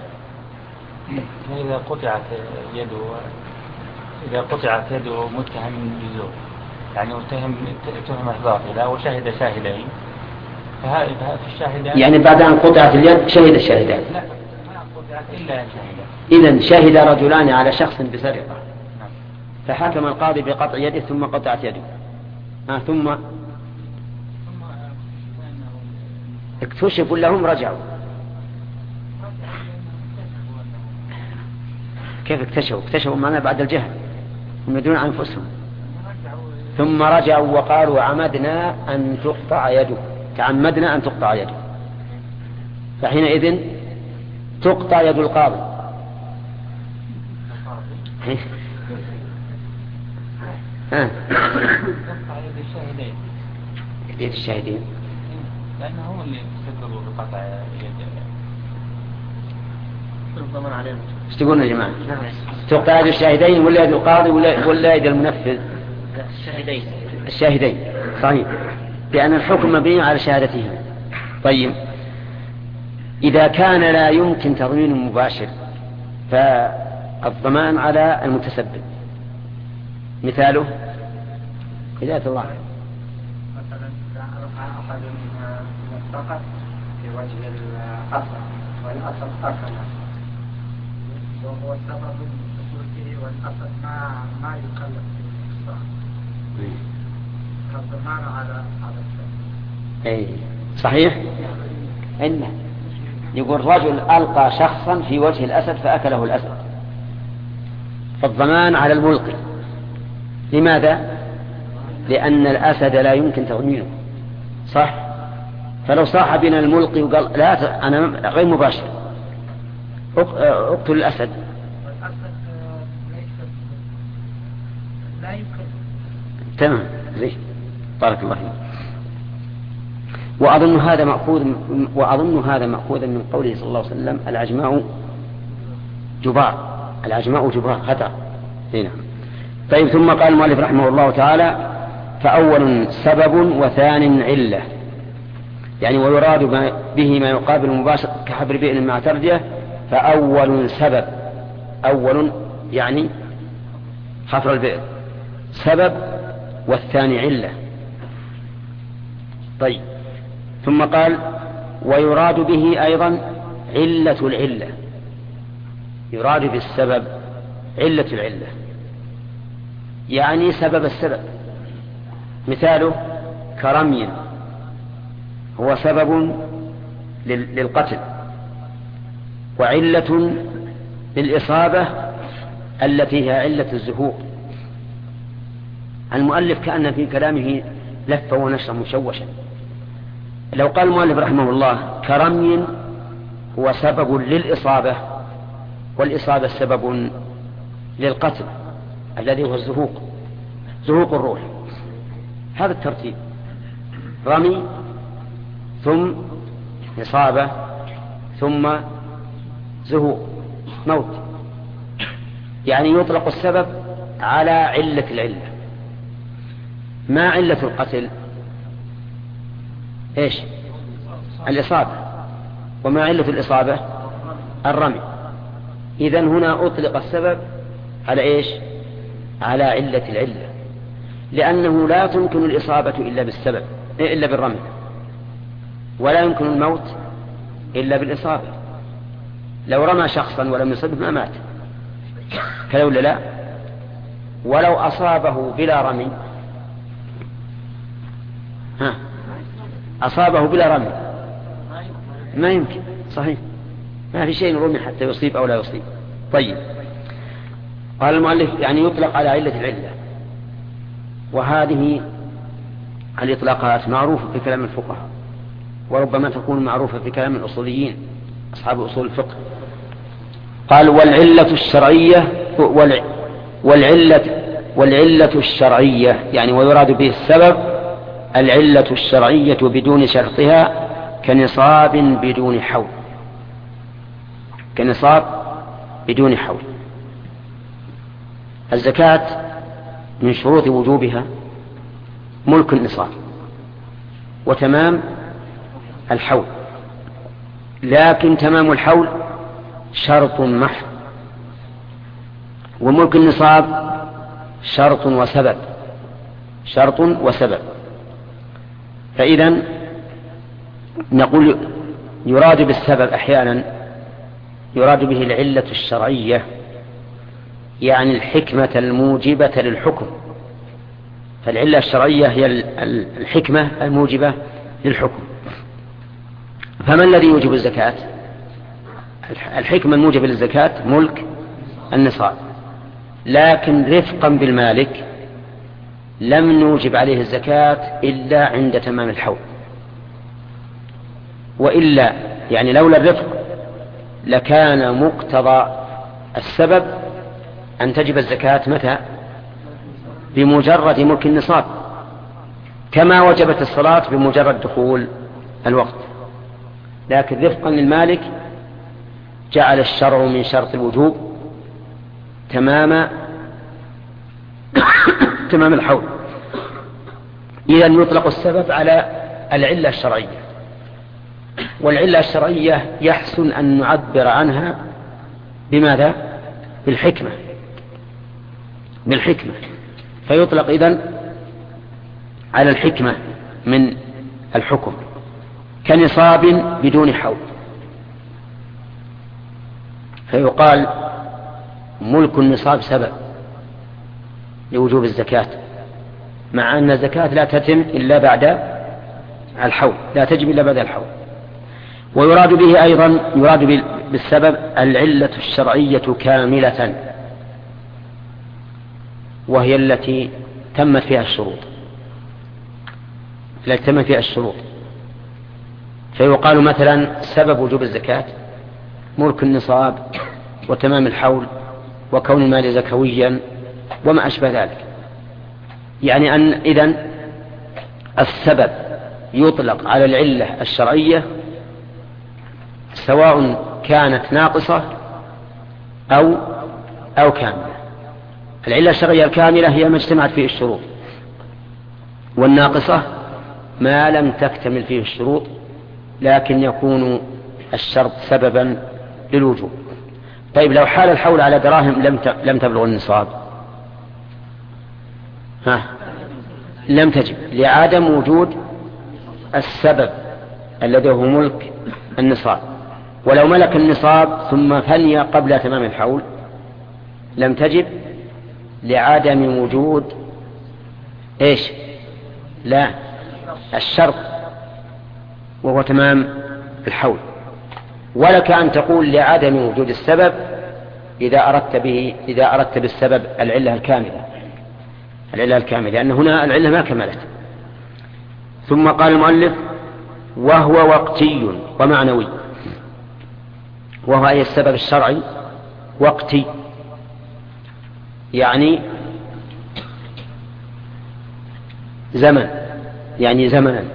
إذا قطعت يده متهم بالزور، يعني تهم باطلة وشهد شاهدين، فهذا في الشاهدين يعني بعد أن قطعت اليد شهد الشاهدان؟ لا، ما قطعت إلا أن شهد. إذن شهد رجلان على شخص بسرقة، فحكم القاضي بقطع يده ثم قطعت يده، ثم اكتشفوا لهم رجعوا. كيف اكتشفوا معنا بعد الجهل، هم يدرون عن أنفسهم، ثم رجعوا وقالوا عمدنا أن تقطع يده، تعمدنا أن تقطع يده، فحينئذ تقطع يد القاضي. يد الشاهدين لأنهم اللي تسببوا بقطع يد الضمان عليهم. ايش تقولون يا جماعة؟ تقطع يد الشاهدين ولا يد القاضي ولا يد المنفذ؟ الشاهدين صحيح، لأن الحكم مبني على شهادتهم. طيب إذا كان لا يمكن تضمين مباشر فالضمان على المتسبب. مثاله هداية الله، مثلا أحد مستقر في وجه الأصل والأصل أصل وهو سبب سقوطه، والأصل ما يكلف في الضمان على الشيء. أي صحيح. إنه يقول رجل ألقى شخصا في وجه الأسد فأكله الأسد، فالضمان على الملقي. لماذا؟ لأن الأسد لا يمكن تضمينه، صح؟ فلو صاح بنا الملقي وقال لا أنا غير مباشر، اقتل الأسد، لا يمكن. تمام زي بارك الله فيك. وأظن هذا مأخوذ من قوله صلى الله عليه وسلم العجماء جبار خطأ. هنا طيب. ثم قال المؤلف رحمه الله تعالى فأول سبب وثان علة، يعني ويراد به ما يقابل المباشر كحبر بئر مع تردية. فأول سبب، أول يعني حفر البئر سبب، والثاني علة. طيب ثم قال ويراد به أيضا علة العلة، يراد بالسبب علة العلة يعني سبب السبب. مثاله كرمي هو سبب للقتل، وعلة للإصابة التي هي علة الزهور. المؤلف كأن في كلامه لف ونشر مشوشا، لو قال المؤلف رحمه الله كرمي هو سبب للإصابة والإصابة سبب للقتل الذي هو زهوق الروح، هذا الترتيب، رمي ثم إصابة ثم زهوق موت، يعني يطلق السبب على علة العلة. ما علة القتل؟ ايش؟ الإصابة. وما علة الإصابة؟ الرمي. إذن هنا أطلق السبب على ايش؟ على علة العلة، لأنه لا تمكن الإصابة إلا بالسبب إلا بالرمي، ولا يمكن الموت إلا بالإصابة. لو رمى شخصا ولم يصبه ما مات، كلا ولا لا؟ ولو أصابه بلا رمي، أصابه بلا رمي ما يمكن، صحيح، ما في شيء رمي حتى يصيب أو لا يصيب. طيب، قال المؤلف يعني يطلق على علة العلة، وهذه الإطلاقات معروفة في كلام الفقهاء، وربما تكون معروفة في كلام الأصوليين أصحاب أصول الفقه. قال والعلة الشرعية والعلة الشرعية يعني ويراد به السبب العلة الشرعية بدون شرطها كنصاب بدون حول، كنصاب بدون حول. الزكاة من شروط وجوبها ملك النصاب وتمام الحول، لكن تمام الحول شرط محض، وملك النصاب شرط وسبب، شرط وسبب. فإذا نقول يراد بالسبب أحيانا يراد به العلة الشرعية، يعني الحكمة الموجبة للحكم. فالعلة الشرعية هي الحكمة الموجبة للحكم. فما الذي يوجب الزكاة؟ الحكمة الموجبة للزكاة ملك النصاب، لكن رفقا بالمالك لم نوجب عليه الزكاة إلا عند تمام الحول، وإلا يعني لولا الرفق لكان مقتضى السبب أن تجب الزكاة متى؟ بمجرد ملك النصاب، كما وجبت الصلاة بمجرد دخول الوقت. لكن رفقا للمالك جعل الشرع من شرط الوجوب تمام الحول. إذن يطلق السبب على العلة الشرعية، والعلة الشرعية يحسن أن نعبر عنها بماذا؟ بالحكمة، فيطلق إذن على الحكمة من الحكم كنصاب بدون حول، فيقال ملك النصاب سبب لوجوب الزكاة، مع أن الزكاة لا تتم إلا بعد الحول، لا تجب إلا بعد الحول. ويراد به أيضا بالسبب العلة الشرعية كاملة، وهي التي تمت فيها الشروط، فيقال مثلا سبب وجوب الزكاة ملك النصاب وتمام الحول وكون المال زكويا وما أشبه ذلك. يعني أن إذن السبب يطلق على العلة الشرعية سواء كانت ناقصة أو كاملة. العلة الشرعية الكاملة هي ما اجتمعت فيه الشروط، والناقصة ما لم تكتمل فيه الشروط لكن يكون الشرط سببا للوجوب. طيب لو حال الحول على دراهم لم تبلغ النصاب لم تجب لعدم وجود السبب الذي هو ملك النصاب. ولو ملك النصاب ثم فني قبل تمام الحول لم تجب لعدم وجود ايش؟ لا، الشرط وهو تمام الحول. ولك أن تقول لعدم وجود السبب إذا أردت بالسبب العلة الكاملة، لأن هنا العلة ما كملت. ثم قال المؤلف وهو وقتي ومعنوي. وهو أي السبب الشرعي وقتي، يعني زمن، يعني زمنا،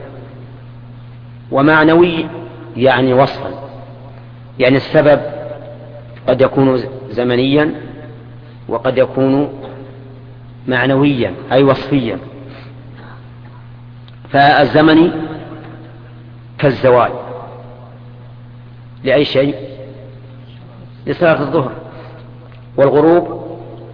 ومعنوي يعني وصفا، يعني السبب قد يكون زمنيا وقد يكون معنويا أي وصفيا. فالزمني كالزوال لأي شيء؟ لصلاة الظهر، والغروب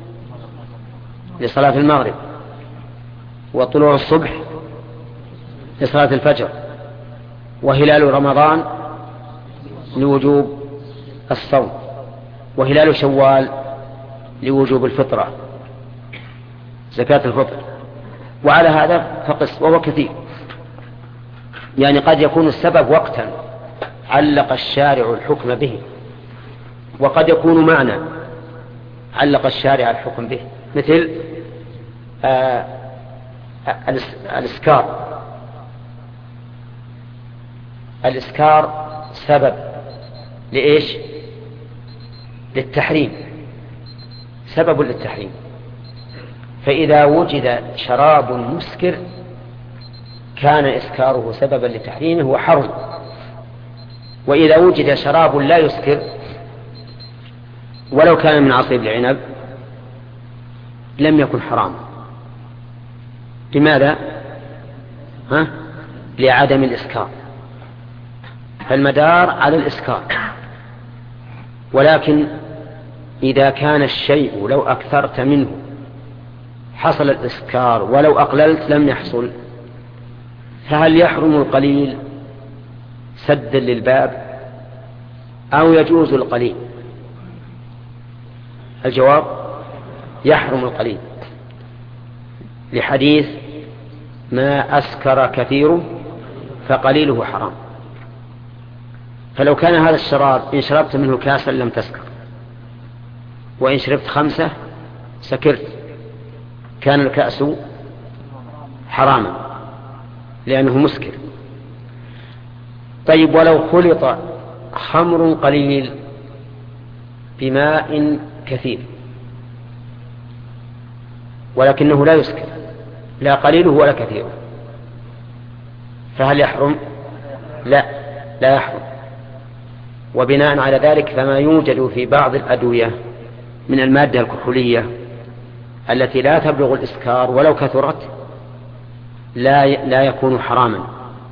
لصلاة المغرب، وطلوع الصبح لصلاة الفجر، وهلال رمضان لوجوب الصوم، وهلال شوال لوجوب الفطرة زكاة الفطر. وعلى هذا فقس، وهو كثير. يعني قد يكون السبب وقتا علق الشارع الحكم به، وقد يكون معنى علق الشارع الحكم به، مثل الإسكار. الإسكار سبب لإيش؟ للتحريم، سبب للتحريم. فإذا وجد شراب مسكر كان إسكاره سببا لتحريمه وحرم. وإذا وجد شراب لا يسكر ولو كان من عصير العنب لم يكن حراما. لماذا؟ لعدم الإسكار. فالمدار على الإسكار. ولكن إذا كان الشيء لو أكثرت منه حصل الإسكار ولو أقللت لم يحصل، فهل يحرم القليل سدا للباب أو يجوز القليل؟ الجواب يحرم القليل، لحديث ما أسكر كثيره فقليله حرام. فلو كان هذا الشراب إن شربت منه كاسا لم تسكر، وإن شربت 5 سكرت، كان الكأس حراما لأنه مسكر. طيب ولو خلط خمر قليل بماء كثير ولكنه لا يسكر، لا قليله ولا كثيره، فهل يحرم؟ لا يحرم. وبناء على ذلك فما يوجد في بعض الأدوية من المادة الكحولية التي لا تبلغ الإسكار ولو كثرت لا يكون حراما،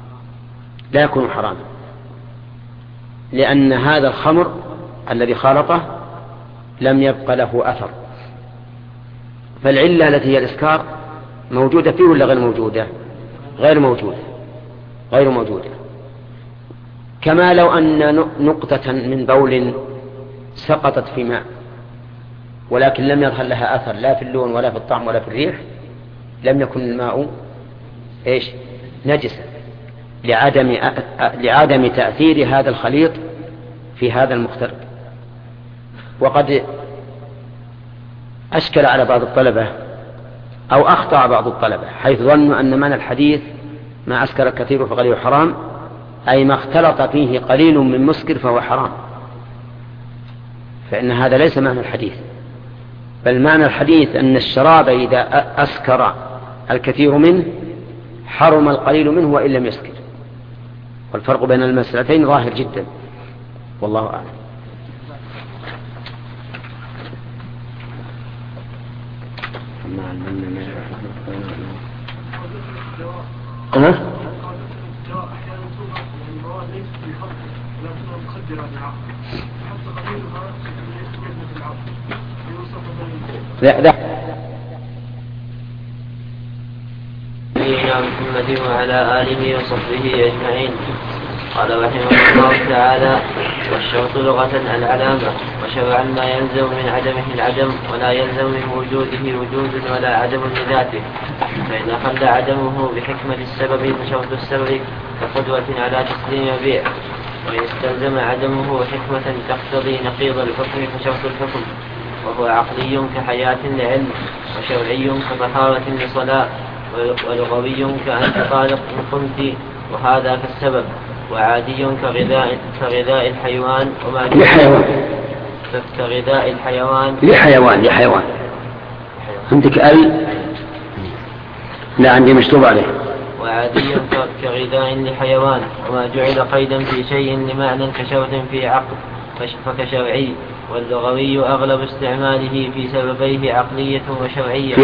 لأن هذا الخمر الذي خالطه لم يبق له أثر. فالعلة التي هي الإسكار موجودة فيه ولا غير موجودة؟ غير موجودة. كما لو أن نقطة من بول سقطت في ماء ولكن لم يظهر لها أثر لا في اللون ولا في الطعم ولا في الريح، لم يكن الماء نجسا لعدم تأثير هذا الخليط في هذا المختلط. وقد أشكل على بعض الطلبة أو أخطأ بعض الطلبة حيث ظنوا أن معنى الحديث ما أسكر كثير فقليل حرام أي ما اختلط فيه قليل من مسكر فهو حرام، فإن هذا ليس معنى الحديث. بل معنى الحديث أن الشراب إذا أسكر الكثير منه حرم القليل منه وإن لم يسكر. والفرق بين المسألتين ظاهر جدا، والله أعلم. لا نبينا محمد وعلى آله وصحبه أجمعين. قال رحمه الله تعالى: والشرط لغة العلامة، وشرعا ما يلزم من عدمه العدم ولا يلزم من وجوده وجود ولا عدم لذاته، فإن خل عدمه بحكمة السبب فشرط السبب كقدرة على تسليم بيع، وإن استلزم عدمه حكمة تقتضي نقيض الحكم فشرط الحكم، وهو عقلي كحياة لعلم، وشرعي كطهارة لصلاة، ولغوي كأنت طالق إن قمت، وهذا كالسبب. وعادي كغذاء الحيوان وما كغذاء الحيوان لحيوان عندك لا عندي مشطوب عليه. وعادي كغذاء لحيوان وما جعل قيدا في شيء لمعنى كشوط في عقل فكشرعي. واللغوي أغلب استعماله في سببيه عقلية وشرعية.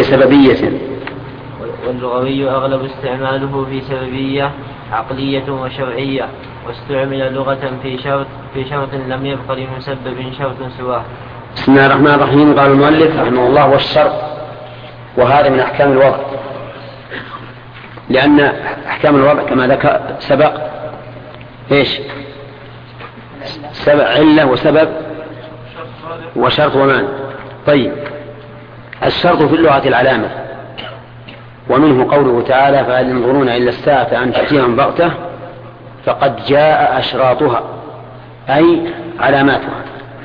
واللغوي أغلب استعماله في سببية عقلية وشرعية. واستعمل لغة في شرط لم يبق لمسبب شرط سواه. بسم الله الرحمن الرحيم. قال المؤلف رحمه الله: والشرط، وهذا من أحكام الوضع، لأن أحكام الوضع كما ذكر سبق إيش؟ سبب علة وسبب وشرط ومعنى. طيب، الشرط في اللغة العلامة، ومنه قوله تعالى: فهل ينظرون إلا الساعة أن تأتيهم بغتة فقد جاء أشراطها، أي علاماتها.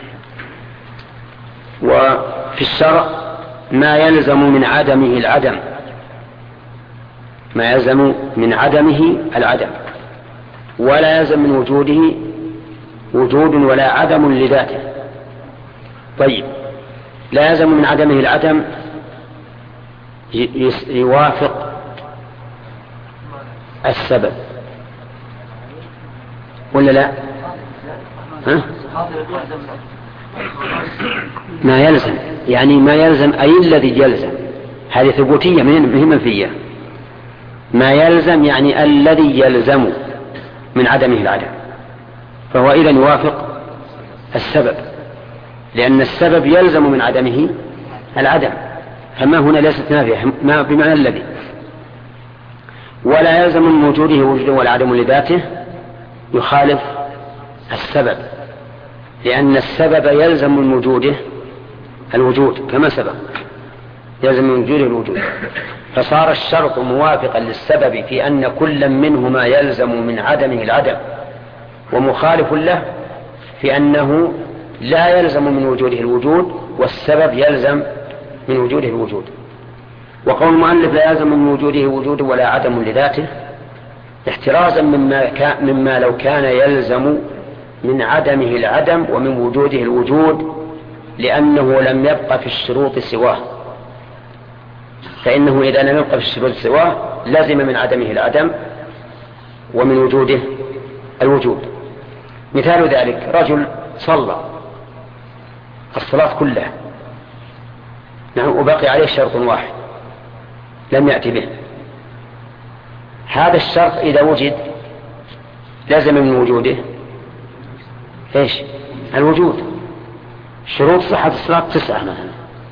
وفي الشرع ما يلزم من عدمه العدم، ولا يلزم من وجوده وجود ولا عدم لذاته. طيب، لا يلزم من عدمه العدم يوافق السبب ولا لا؟ ما يلزم، يعني ما يلزم أي الذي يلزم، هذه ثبوتية من منفية. ما يلزم يعني الذي يلزم من عدمه العدم، فهو إذن يوافق السبب، لأن السبب يلزم من عدمه العدم، فما هنا ليست نافية، ما بمعنى الذي. ولا يلزم من وجوده وجود والعدم لذاته يخالف السبب، لأن السبب يلزم من وجوده الوجود كما سبق، يلزم من وجوده الوجود. فصار الشرط موافقا للسبب في أن كل منهما يلزم من عدمه العدم، ومخالف له في أنه لا يلزم من وجوده الوجود، والسبب يلزم من وجوده الوجود. وقول المؤلف لا يلزم من وجوده وجود ولا عدم لذاته احترازا مما لو كان يلزم من عدمه العدم ومن وجوده الوجود، لأنه لم يبق في الشروط سواه. فإنه إذا لم يبق في الشروط سواه لزم من عدمه العدم ومن وجوده الوجود. مثال ذلك: رجل صلى الصلاة كلها، نعم، وبقي عليه شرط واحد لم يأتي به. هذا الشرط إذا وجد لازم من وجوده إيش؟ الوجود. شروط صحة الصلاة 9 مثلا،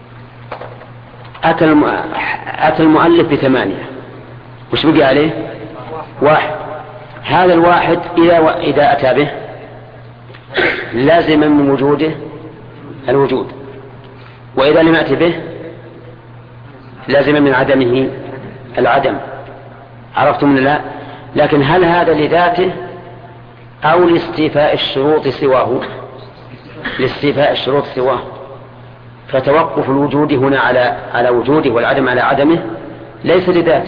أتى المؤلف ب8، وش بقي عليه؟ 1. هذا الواحد إذا أتى به لازم من وجوده الوجود، وإذا لم يأتي به لازم من عدمه العدم. عرفتم لا؟ لكن هل هذا لذاته أو لاستيفاء الشروط سواه؟ لاستيفاء الشروط سواه. فتوقف الوجود هنا على وجوده والعدم على عدمه ليس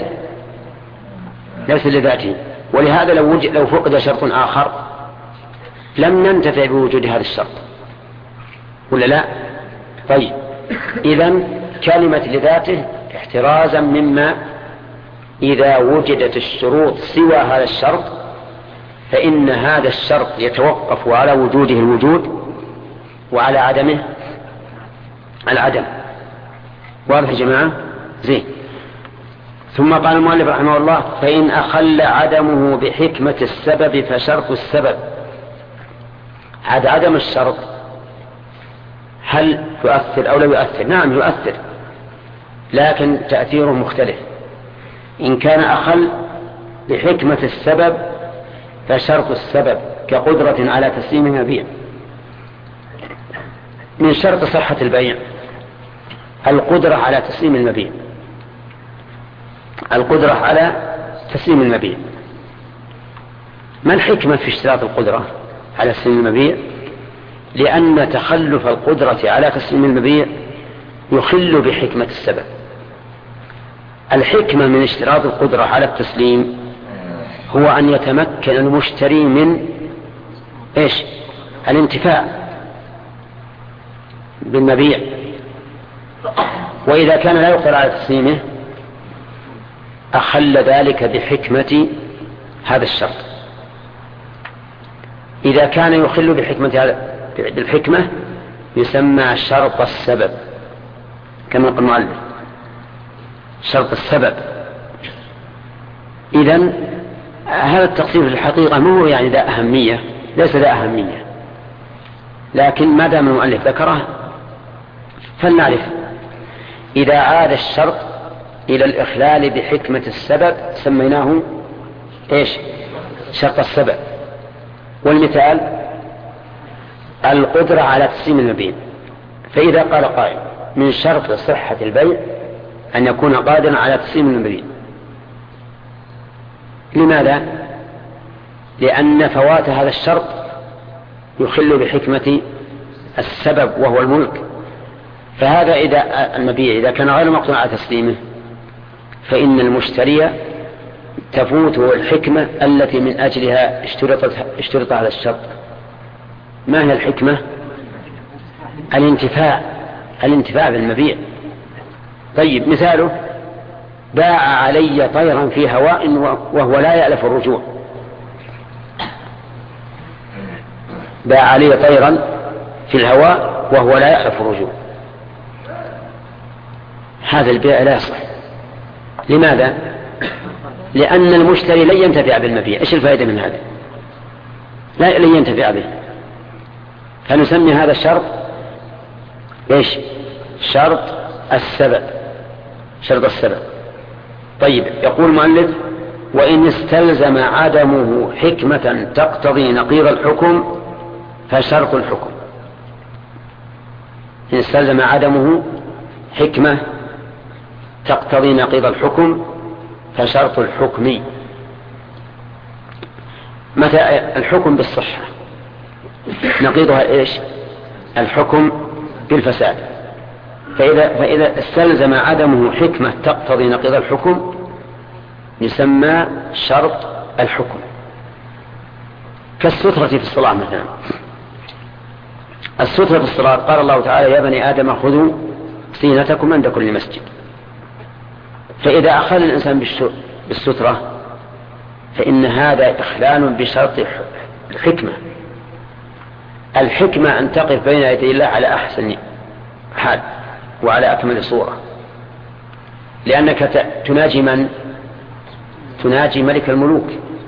لذاته. ولهذا لو فقد شرط آخر لم ننتفع بوجود هذا الشرط ولا لا؟ طيب، إذن كلمة لذاته احترازا مما إذا وجدت الشروط سوى هذا الشرط فإن هذا الشرط يتوقف على وجوده الوجود وعلى عدمه العدم. واضح يا جماعة؟ زين. ثم قال المؤلف رحمه الله: فإن أخل عدمه بحكمة السبب فشرط السبب. هذا عدم الشرط هل يؤثر أو لا يؤثر؟ نعم يؤثر، لكن تأثيره مختلف. إن كان أخل بحكمة السبب فشرط السبب كقدرة على تسليم المبيع. من شرط صحة البيع القدرة على تسليم المبيع، القدرة على تسليم المبيع. ما الحكمة في اشتراط القدرة على تسليم المبيع؟ لأن تخلف القدرة على تسليم المبيع يخل بحكمة السبب. الحكمة من اشتراط القدرة على التسليم هو أن يتمكن المشتري من إيش؟ الانتفاع بالمبيع. وإذا كان لا يقدر على تسليمه أخل ذلك بحكمة هذا الشرط. إذا كان يخل بالحكمة يسمى شرط السبب، كما قال المؤلف شرط السبب. إذن هذا التقسيم في الحقيقة ما هو يعني ذا أهمية، ليس ذا أهمية، لكن ما دام المؤلف ذكره فلنعرف. إذا عاد الشرط إلى الإخلال بحكمة السبب سميناه إيش؟ شرط السبب. والمثال القدرة على تسليم المبيع. فإذا قال قائل من شرط صحة البيع أن يكون قادرا على تسليم المبيع. لماذا؟ لأن فوات هذا الشرط يخل بحكمة السبب وهو الملك. فهذا إذا المبيع إذا كان غير مقدور على تسليمه فإن المشتري تفوته الحكمة التي من أجلها اشترط هذا الشرط. ما هي الحكمة؟ الانتفاع بالمبيع. طيب مثاله باع علي طيرا في هواء وهو لا يألف الرجوع. باع علي طيرا في الهواء وهو لا يألف الرجوع. هذا البيع لا يصح. لماذا؟ لأن المشتري لن ينتفع بالمبيع. إيش الفائدة من هذا؟ لن ينتفع به. فنسمي هذا الشرط إيش؟ شرط السبب. شرط السبب. طيب يقول المؤلف وإن استلزم عدمه حكمة تقتضي نقيض الحكم فشرط الحكم. إن استلزم عدمه حكمة تقتضي نقيض الحكم فشرط الحكم. متى الحكم بالصحة نقيضها إيش؟ الحكم بالفساد. فإذا استلزم عدمه حكمة تقتضي نقيض الحكم يسمى شرط الحكم. كالسترة في الصلاة مثلا. السترة في الصلاة قال الله تعالى يا بني آدم خذوا زينتكم عند كل مسجد. فإذا أخل الإنسان بالسترة فإن هذا إخلال بشرط الحكمة. الحكمة أن تقف بين يدي الله على أحسن حال وعلى أكمل صورة، لأنك تناجي من؟ تناجي ملك الملوك.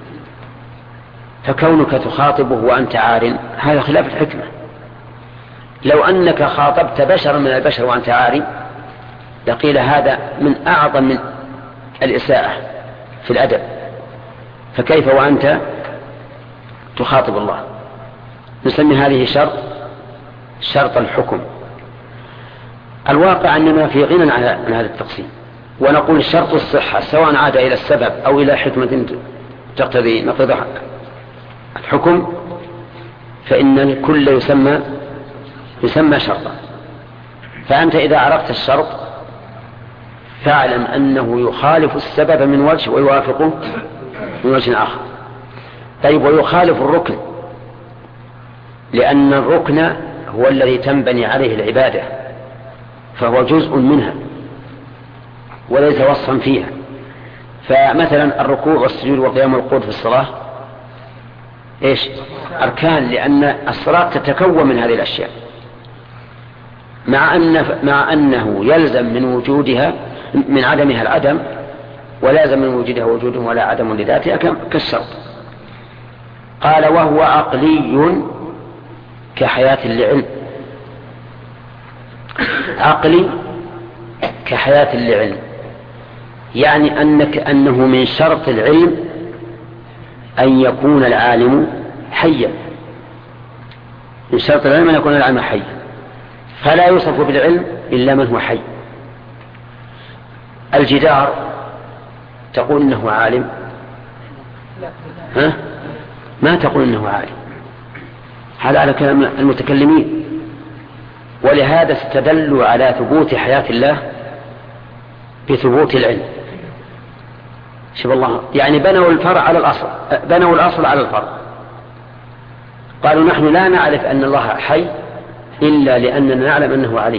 فكونك تخاطبه وأنت عار هذا خلاف الحكمة. لو أنك خاطبت بشرا من البشر وأنت عار لقيل هذا من أعظم من الإساءة في الأدب، فكيف وأنت تخاطب الله؟ نسمي هذه شرط الحكم. الواقع أننا في غنى عن هذا التقسيم، ونقول شرط الصحة سواء عاد إلى السبب أو إلى حكمة تقتضي نقيض الحكم فإن الكل يسمى شرطا. فأنت إذا عرفت الشرط فاعلم أنه يخالف السبب من وجه ويوافقه من وجه آخر. طيب ويخالف الركن، لأن الركن هو الذي تنبني عليه العبادة، فهو جزء منها وليس وصفا فيها. فمثلا الركوع والسجود والقيام والقعود في الصلاة إيش؟ أركان، لأن الصلاة تتكون من هذه الأشياء، مع أنه يلزم من وجودها من عدمها العدم، ولا يلزم من وجودها وجود ولا عدم لذاتها كالشرط. قال وهو عقلي كحياة لعلم. عقلي كحياة لعلم يعني أنه من شرط العلم أن يكون العالم حيا. من شرط العلم أن يكون العالم حيا، فلا يوصف بالعلم إلا من هو حي. الجدار تقول إنه عالم؟ ما تقول إنه عالم، هذا على كلام المتكلمين. ولهذا استدلوا على ثبوت حياة الله بثبوت العلم، شوف الله، يعني بنوا الفرع على الأصل، بنوا الأصل على الفرع. قالوا نحن لا نعرف أن الله حي إلا لأننا نعلم أنه عليم،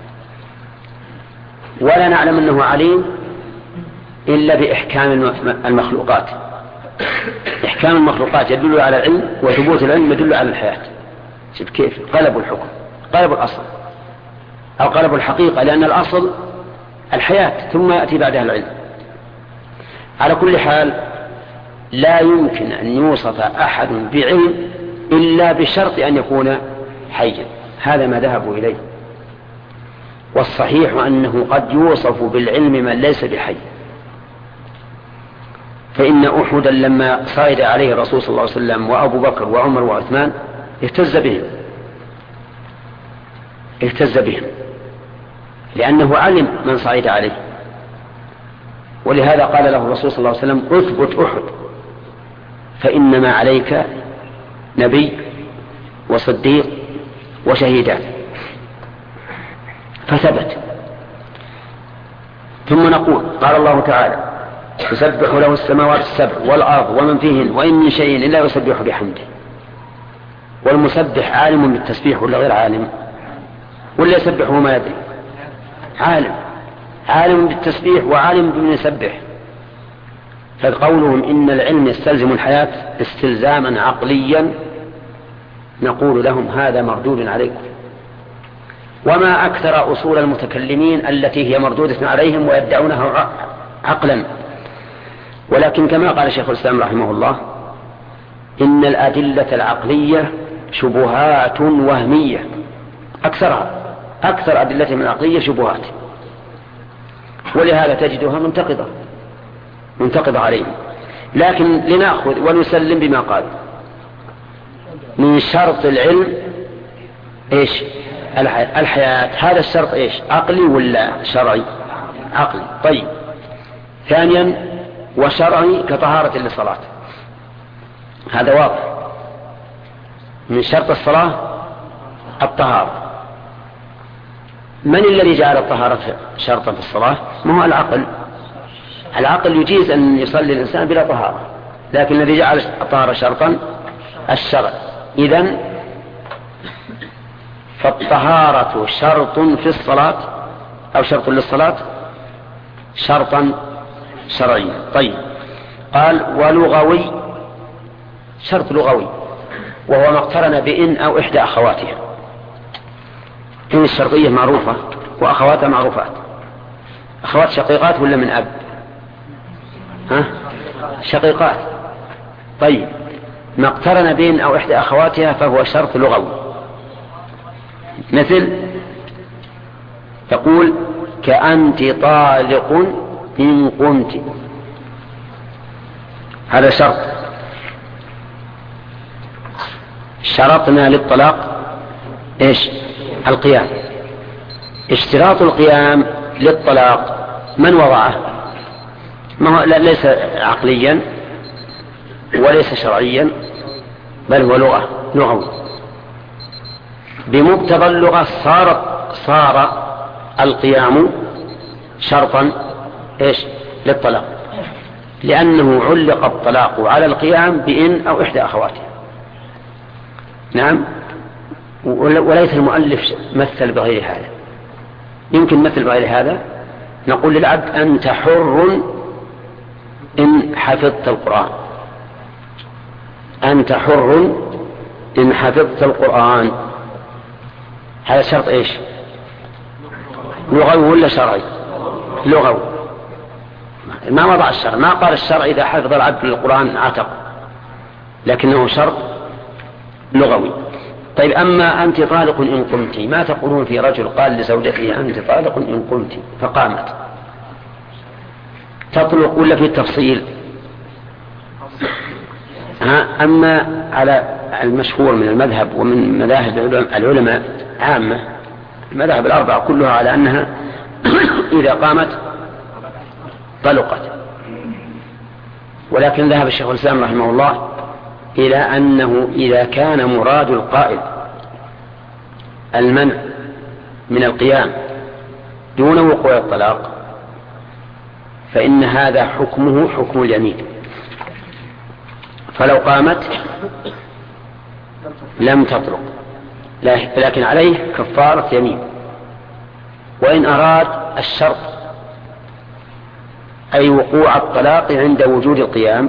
ولا نعلم أنه عليم إلا بإحكام المخلوقات. إحكام المخلوقات يدل على العلم، وثبوت العلم يدل على الحياة. شوف كيف قلبوا الحكم، قلبوا الأصل أو قلبوا الحقيقة، لأن الأصل الحياة ثم يأتي بعدها العلم. على كل حال لا يمكن أن يوصف أحد بعلم إلا بشرط أن يكون حيا، هذا ما ذهبوا إليه. والصحيح أنه قد يوصف بالعلم من ليس بحي. فإن أحدا لما صعد عليه الرسول صلى الله عليه وسلم وأبو بكر وعمر وعثمان اهتز بهم لأنه علم من صعد عليه. ولهذا قال له الرسول صلى الله عليه وسلم اثبت أحد فإنما عليك نبي وصديق وشهيدان، فثبت. ثم نقول قال الله تعالى تسبح له السماوات السبع والأرض ومن فيهن وإن من شيء إلا يسبح بحمده. والمسبح عالم بالتسبيح ولا غير عالم؟ ولا يسبح وما يدري؟ عالم بالتسبيح وعالم بمن يسبح. فقولهم إن العلم يستلزم الحياة استلزاما عقليا نقول لهم هذا مردود عليكم. وما أكثر أصول المتكلمين التي هي مردودة عليهم ويدعونها عقلا. ولكن كما قال شيخ الإسلام رحمه الله إن الأدلة العقلية شبهات وهمية، أكثر أدلتهم العقلية شبهات، ولهذا تجدها منتقضة عليهم. لكن لنأخذ ونسلم بما قال. من شرط العلم إيش؟ الحياة. هذا الشرط إيش؟ عقلي ولا شرعي؟ عقلي. طيب، ثانيا وشرعي كطهارة للصلاة، هذا واضح. من شرط الصلاة الطهارة. من الذي جعل الطهارة شرطا في الصلاة؟ ما هو العقل يجيز أن يصلي الإنسان بلا طهارة، لكن الذي جعل الطهارة شرطا الشرع. إذن فالطهارة شرط في الصلاة أو شرط للصلاة شرطا شرعيا. طيب، قال ولغوي، شرط لغوي وهو ما اقترن بإن أو إحدى أخواتها. إن الشرطية معروفة وأخواتها معروفات. أخوات شقيقات ولا من أب؟ شقيقات. طيب، ما اقترن بإن أو إحدى أخواتها فهو شرط لغوي. مثل تقول كأنت طالق إن قمت، هذا شرط. شرطنا للطلاق إيش؟ القيام. اشتراط القيام للطلاق من وضعه؟ ما هو ليس عقليا وليس شرعيا، بل هو لغوي. بمقتضى اللغة صار القيام شرطا إيش؟ للطلاق، لأنه علق الطلاق على القيام بإن أو إحدى أخواتها. نعم. وليس المؤلف مثل بغير هذا. يمكن مثل بغير هذا نقول للعبد أنت حر إن حفظت القرآن، أنت حر إن حفظت القرآن. هذا شرط إيش؟ لغوي ولا شرعي؟ لغوي. ما وضع الشرع، ما قال الشرع إذا حفظ العبد القرآن عتق، لكنه شرط لغوي. طيب، أما أنت طالق إن قمت، ما تقولون في رجل قال لزوجته أنت طالق إن قمت فقامت؟ تطلق ولا في التفصيل؟ أما على المشهور من المذهب ومن مذاهب العلماء عامة، المذاهب الأربعة كلها على أنها إذا قامت طلقت. ولكن ذهب الشيخ الإسلام رحمه الله إلى أنه إذا كان مراد القائل المنع من القيام دون وقوع الطلاق فإن هذا حكمه حكم اليمين، فلو قامت لم تطلق، لكن عليه كفارة يمين. وإن أراد الشرط أي وقوع الطلاق عند وجود القيام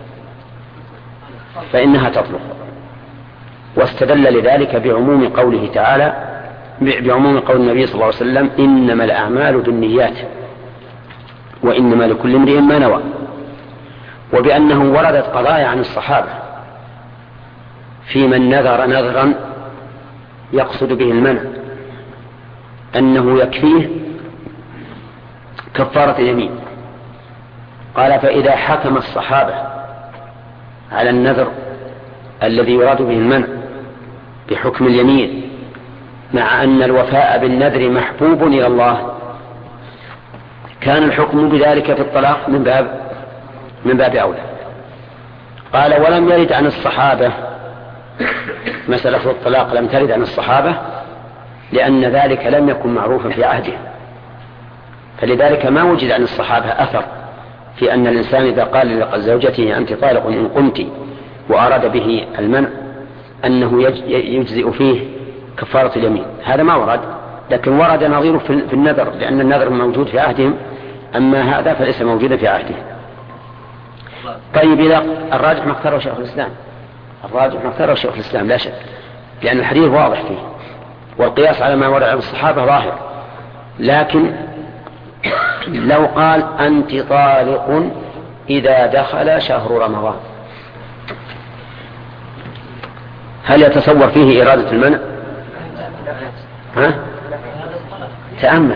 فإنها تطلق، واستدل لذلك بعموم قوله تعالى، بعموم قول النبي صلى الله عليه وسلم: إنما الأعمال بالنيات وإنما لكل امرئ ما نوى، وبأنه وردت قضايا عن الصحابة في من نذر نذرا يقصد به المنع أنه يكفيه كفارة اليمين. قال: فإذا حكم الصحابة على النذر الذي يراد به المنع بحكم اليمين، مع أن الوفاء بالنذر محبوب إلى الله، كان الحكم بذلك في الطلاق من باب أولى. قال: ولم يرد عن الصحابة، مسألة الطلاق لم ترد عن الصحابة لأن ذلك لم يكن معروفا في عهده، فلذلك ما وجد عن الصحابة أثر في أن الإنسان إذا قال لزوجته أنت طالق إن قمت وأراد به المنع أنه يجزئ فيه كفارة اليمين. هذا ما ورد، لكن ورد نظيره في النذر، لأن النذر موجود في عهدهم، أما هذا فليس موجودا في عهده. طيب، إذا الراجح ما اختاره شيخ الإسلام، الراجح ما اختاره شيخ الإسلام لا شك، لأن الحديث واضح فيه، والقياس على ما ورد عن الصحابة ظاهر. لكن لو قال أنت طالق إذا دخل شهر رمضان، هل يتصور فيه إرادة المنع؟ تأمل.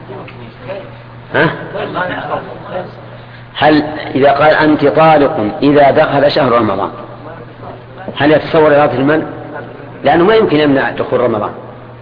هل إذا قال أنت طالق إذا دخل شهر رمضان هل يتصور إرادة المنع؟ لأنه ما يمكن يمنع دخول رمضان.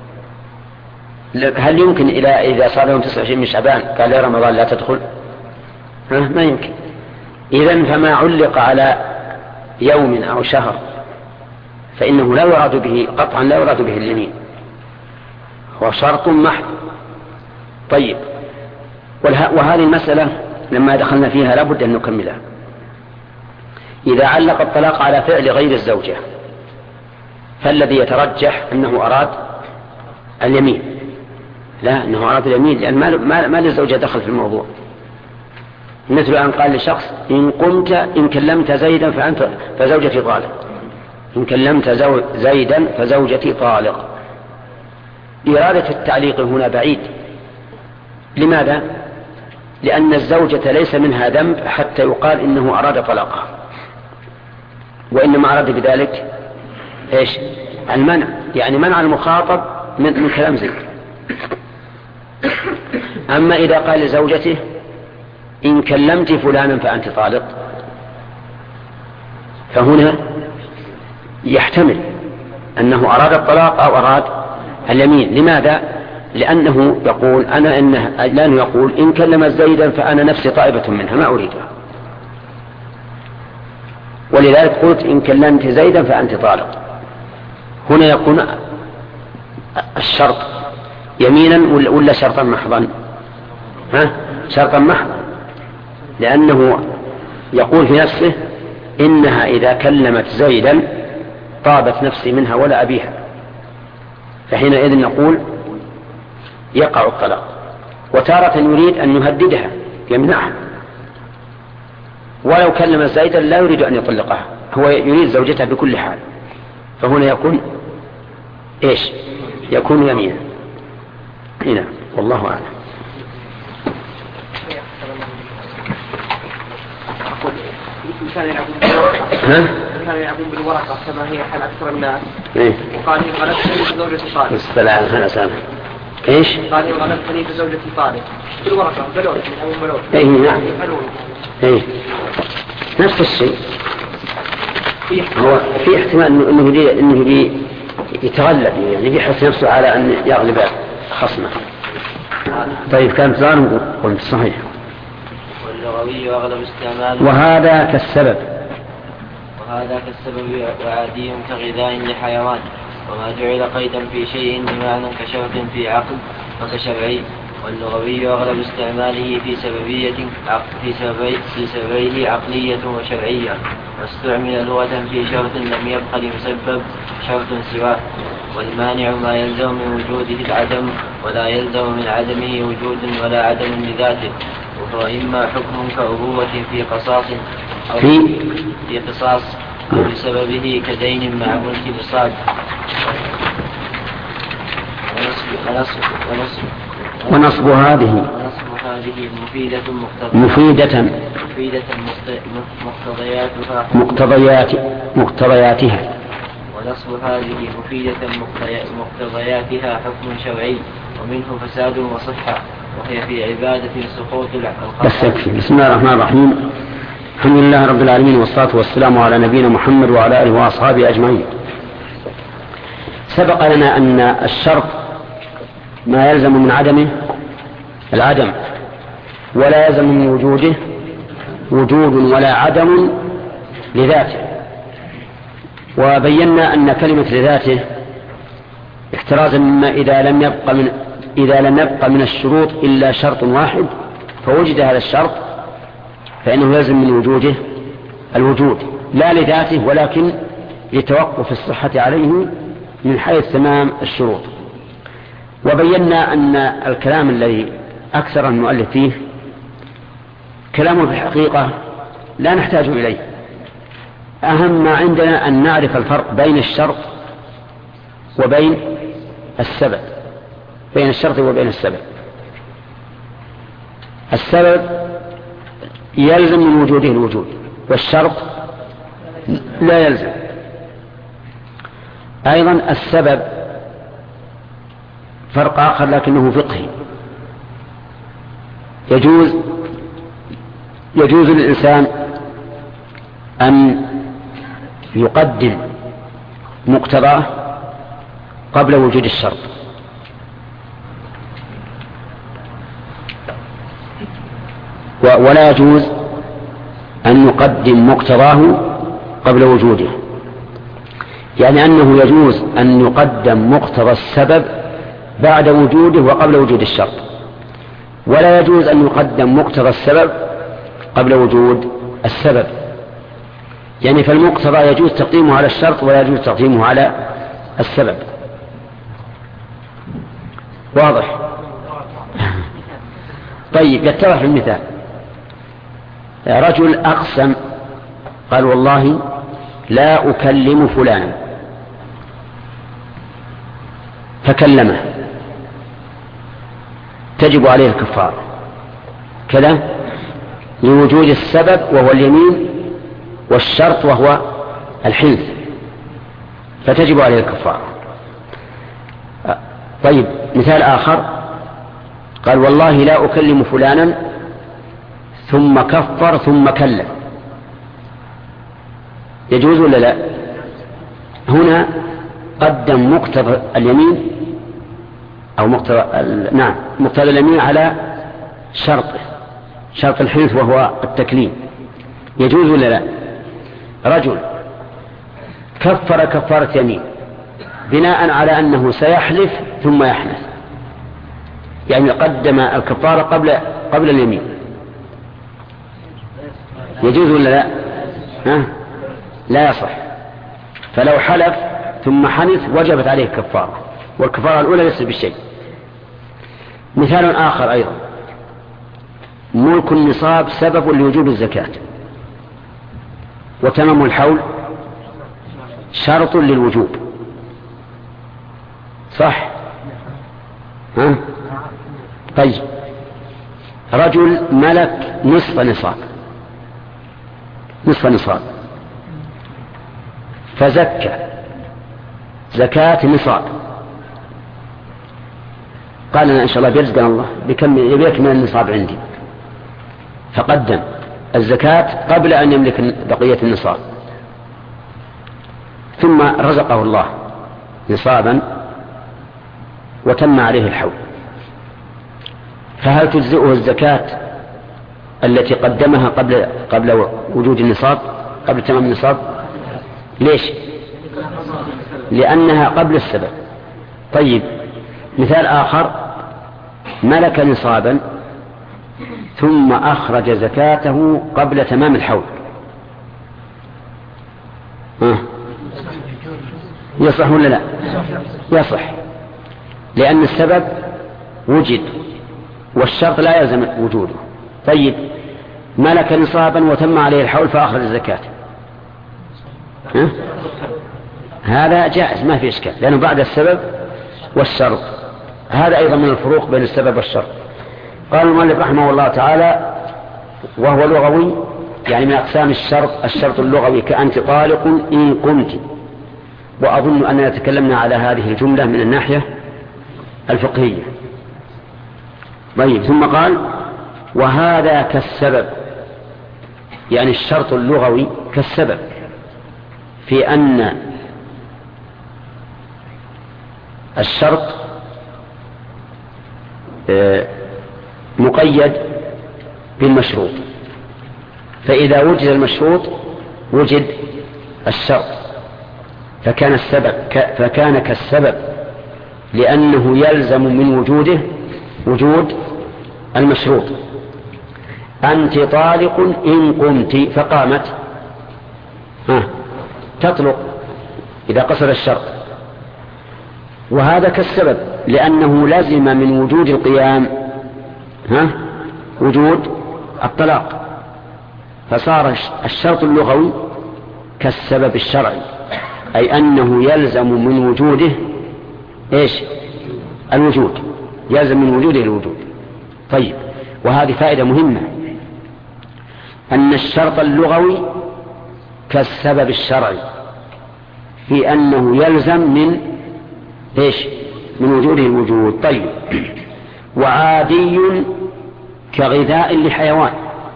هل يمكن إذا صار يوم 29 من شعبان قال لي رمضان لا تدخل؟ ما يمكن. إذن فما علق على يوم أو شهر فإنه لا يراد به قطعا، لا يراد به اليمين، هو شرط محض. طيب، وهذه المسألة لما دخلنا فيها لابد أن نكملها. إذا علق الطلاق على فعل غير الزوجة فالذي يترجح أنه أراد اليمين، لا، أنه أراد اليمين، لأن ما للزوجة دخل في الموضوع. مثل أن قال لشخص إن كلمت زيدا فزوجتي طالق، إن كلمت زيدا فزوجتي طالق. إرادة التعليق هنا بعيد. لماذا؟ لأن الزوجة ليس منها ذنب حتى يقال إنه أراد طلاقها، وإنما أراد بذلك إيش؟ المنع، يعني منع المخاطب من كلام زيد. أما إذا قال لزوجته إن كلمت فلانا فأنت طالق، فهنا يحتمل أنه أراد الطلاق أو أراد اليمين. لماذا؟ لأنه يقول لأنه يقول إن كلمت زيدا فأنا نفسي طائبة منها ما أريدها، ولذلك قلت إن كلمت زيدا فأنت طالق. هنا يكون الشرط يمينا ولا شرطا محضا؟ شرطا محضا، لأنه يقول في نفسه إنها إذا كلمت زيدا طابت نفسي منها ولا أبيها، فحينئذ نقول يقع الطلاق. وتارة يريد أن يهددها يمنعها، ولو كلم زيدا لا يريد أن يطلقها، هو يريد زوجتها بكل حال، فهنا يكون إيش؟ يكون يمينا. هنا والله أعلم. كان يعقوب بالورقة كما هي حال أكثر الناس. وقال إن غلبتني فزوجتي طالق. السلام. إيش؟ قال إن غلبتني فزوجتي طالق. بالورقة بلون أو بلون. نعم. نفس الشيء. هو في احتمال إنه يتغلب، يعني يحث نفسه على أن يغلب خصمه. طيب، كان ظالم قلت صحيح. واللغوي أغلب استعمال. وهذا كالسبب وعادي كغذاء لحيوان، وما جعل قيدا في شيء بمعنى كشرط في عقل وكشرعي واللغوي أغلب استعماله في سببيه عقلية وشرعية، واستعمل لغة في شرط لم يبق لمسبب شرط سواه. والمانع ما يلزم من وجوده العدم، ولا يلزم من عدمه وجود ولا عدم لذاته، وهو إما حكم كأبوة في قصاص أو في قصاص أو بسببه كدين مع ملك بصاد. ونصب هذه مقتضياتها ونصب هذه مفيدة مقتضياتها حكم شرعي، ومنه فساد وصحة، وهي في عبادة سقوط الخطأ. بسم الله الرحمن الرحيم. الحمد لله رب العالمين، والصلاة والسلام على نبينا محمد وعلى آله وأصحابه أجمعين. سبق لنا أن الشرط ما يلزم من عدمه العدم، ولا يلزم من وجوده وجود ولا عدم لذاته. وبينا أن كلمة لذاته احترازا مما إذا لم يبق من الشروط إلا شرط واحد فوجد هذا الشرط فإنه يلزم من وجوده الوجود، لا لذاته ولكن لتوقف الصحة عليه من حيث تمام الشروط. وبينا أن الكلام الذي أكثر المؤلف فيه كلامه في الحقيقة لا نحتاج إليه. أهم ما عندنا أن نعرف الفرق بين الشرط وبين السبب، بين الشرط وبين السبب. السبب يلزم من وجوده الوجود، والشرط لا يلزم. أيضا السبب فرق آخر لكنه فقهي. يجوز للإنسان أن يقدم مقتضاه قبل وجود الشرط، ولا يجوز أن يقدم مقتضاه قبل وجوده، يعني أنه يجوز أن يقدم مقتضى السبب بعد وجوده وقبل وجود الشرط، ولا يجوز أن يقدم مقتضى السبب قبل وجود السبب. يعني فالمقتضى يجوز تقديمه على الشرط ولا يجوز تقديمه على السبب. واضح؟ طيب، يتضح المثال. رجل أقسم قال والله لا أكلم فلانا، فكلمه، تجب عليه الكفارة كذا لوجود السبب وهو اليمين، والشرط وهو الحنث، فتجب عليه الكفارة. طيب، مثال آخر قال والله لا أكلم فلانا ثم كفر ثم كلم، يجوز ولا لا؟ هنا قدم مقتضى اليمين أو مقتضى اليمين على شرطه، شرط الحنث وهو التكليم. يجوز ولا لا؟ رجل كفر كفارة يمين بناء على أنه سيحلف ثم يحنث، يعني قدم الكفارة قبل اليمين، يجوز ولا لا؟ لا يصح. فلو حلف ثم حنث وجبت عليه الكفارة، والكفارة الأولى ليست بالشيء. مثال آخر أيضا، ملك النصاب سبب لوجوب الزكاة، وتمام الحول شرط للوجوب، صح؟ طيب، رجل ملك نصف نصاب فزكى زكاة نصاب، قال لنا إن شاء الله بيرزقنا الله يبيك من النصاب عندي، فقدم الزكاة قبل أن يملك بقية النصاب، ثم رزقه الله نصابا وتم عليه الحول، فهل تجزئه الزكاة التي قدمها قبل وجود النصاب، قبل تمام النصاب؟ ليش؟ لأنها قبل السبب. طيب، مثال آخر، ملك نصابا ثم أخرج زكاته قبل تمام الحول، يصح ولا لا؟ يصح، لأن السبب وجد والشرط لا يلزم وجوده. طيب، ملك نصابا وتم عليه الحول فأخرج الزكاة، هذا جائز ما في إشكال، لأنه بعد السبب والشرط. هذا أيضا من الفروق بين السبب والشرط. قال المؤلف رحمه الله تعالى: وهو لغوي، يعني من أقسام الشرط اللغوي، كأنت طالق إن قمت. وأظن أننا تكلمنا على هذه الجملة من الناحية الفقهية. طيب، ثم قال: وهذا كالسبب، يعني الشرط اللغوي كالسبب، في أن الشرط مقيد بالمشروط، فإذا وجد المشروط وجد الشرط، فكان كالسبب، لأنه يلزم من وجوده وجود المشروط. أنت طالق إن قمت، فقامت تطلق إذا قصر الشرط. وهذا كالسبب، لأنه لازم من وجود القيام وجود الطلاق، فصار الشرط اللغوي كالسبب الشرعي، أي أنه يلزم من وجوده الوجود، يلزم من وجوده الوجود. طيب، وهذه فائدة مهمة، أن الشرط اللغوي كالسبب الشرعي، في أنه يلزم من من وجوده الوجود. طيب، وعادي كغذاء لحيوان،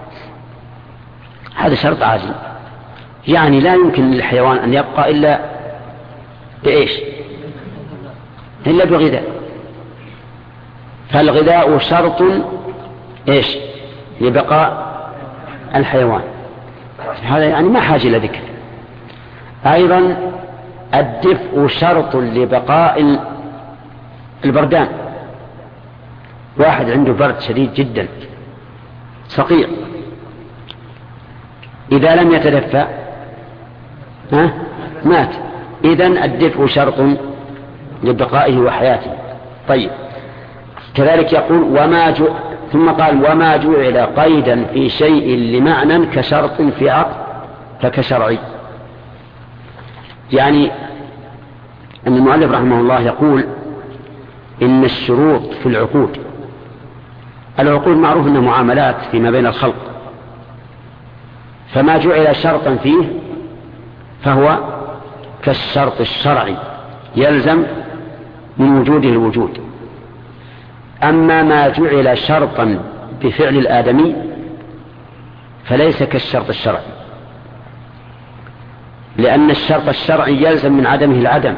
هذا شرط عادي، يعني لا يمكن للحيوان أن يبقى إلا إلا بغذاء، فالغذاء شرط لبقاء الحيوان، هذا يعني ما حاجة إلى ذكر. أيضا الدفء شرط لبقاء البردان، واحد عنده برد شديد جدا صقيع، إذا لم يتدفأ مات، إذن الدفء شرط لبقائه وحياته. طيب، كذلك يقول ثم قال: وما جعل قيدا في شيء لمعنى كشرط في عقد فكشرعي. يعني أن المؤلف رحمه الله يقول إن الشروط في العقود معروف أنها معاملات فيما بين الخلق، فما جعل شرطا فيه فهو كالشرط الشرعي، يلزم من وجوده الوجود. أما ما جعل شرطا بفعل الآدمي فليس كالشرط الشرعي، لأن الشرط الشرعي يلزم من عدمه العدم،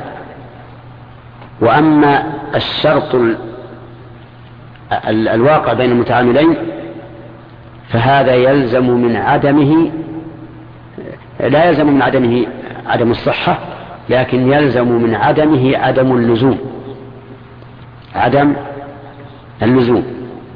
وأما الشرط الواقع بين المتعاملين فهذا يلزم من عدمه، لا يلزم من عدمه عدم الصحة، لكن يلزم من عدمه عدم اللزوم، عدم اللزوم.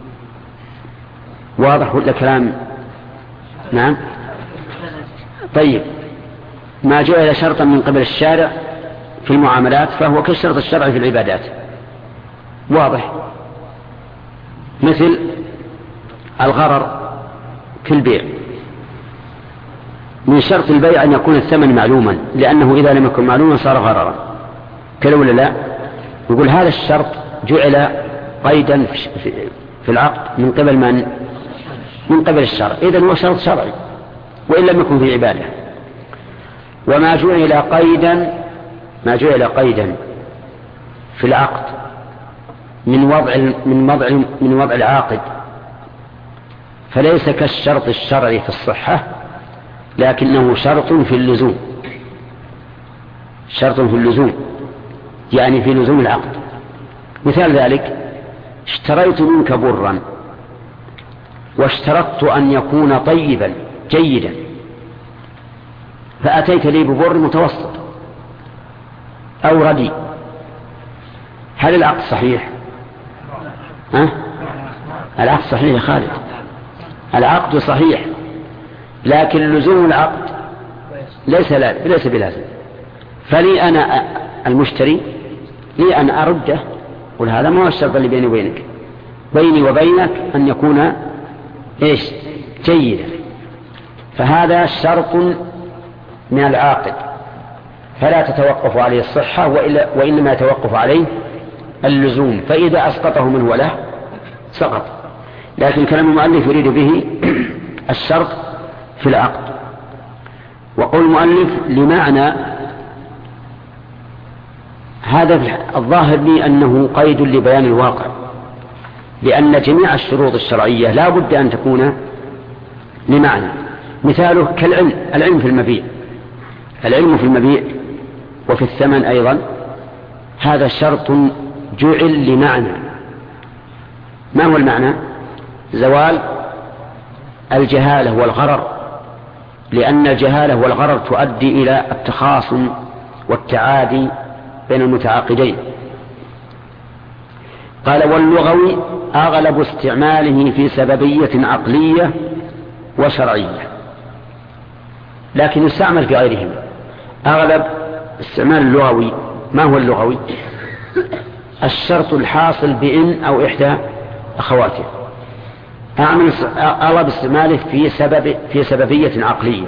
واضح ولا كلام؟ نعم. طيب، ما جعل شرطا من قبل الشارع في المعاملات فهو كالشرط الشرعي في العبادات، واضح، مثل الغرر في البيع، من شرط البيع أن يكون الثمن معلوما، لأنه إذا لم يكن معلوما صار غررا، كلا ولا لا؟ يقول هذا الشرط جعل قيدا في العقد من قبل من قبل الشرع، إذن هو شرط شرعي وإن لم يكن في عبادة. وما جعل قيدا في العقد من وضع العاقد فليس كالشرط الشرعي في الصحة، لكنه شرط في اللزوم، شرط في اللزوم، يعني في لزوم العقد. مثال ذلك: اشتريت منك برا واشترطت أن يكون طيبا جيدا، فأتيت لي ببر متوسط أو ردي، هل العقد صحيح؟ العقد صحيح يا خالد، العقد صحيح، لكن لزوم العقد ليس بلازم. فلي أنا المشتري لي أن أرده، قل هذا ما هو الشرط اللي بيني وبينك، بيني وبينك أن يكون جيدا. فهذا شرط من العاقد، فلا تتوقف عليه الصحة، وإنما يتوقف عليه اللزوم، فإذا أسقطه منه وله سقط. لكن كلام المؤلف يريد به الشرط في العقد. وقول المؤلف لمعنى هذا الظاهر لي أنه قيد لبيان الواقع، لأن جميع الشروط الشرعية لا بد أن تكون لمعنى. مثاله كالعلم، العلم في المبيع، العلم في المبيع وفي الثمن أيضا، هذا شرط جعل لمعنى. ما هو المعنى؟ زوال الجهالة والغرر، لأن الجهالة والغرر تؤدي إلى التخاصم والتعادي بين المتعاقدين. قال واللغوي أغلب استعماله في سببية عقلية وشرعية، لكن يستعمل في غيرهما. أغلب استعمال اللغوي، ما هو اللغوي؟ الشرط الحاصل بإن أو إحدى أخواته. أغلب استعماله في سببية عقلية،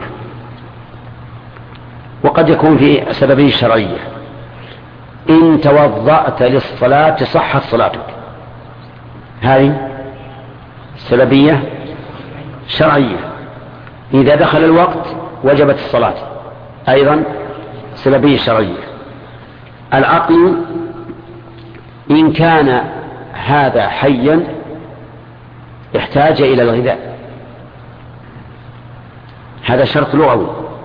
وقد يكون في سببية شرعية. إن توضأت للصلاة صحت صلاتك، هذه سببية شرعية. إذا دخل الوقت وجبت الصلاة، أيضا سببية شرعية. العقل إن كان هذا حيا احتاج إلى الغذاء، هذا شرط لغوي،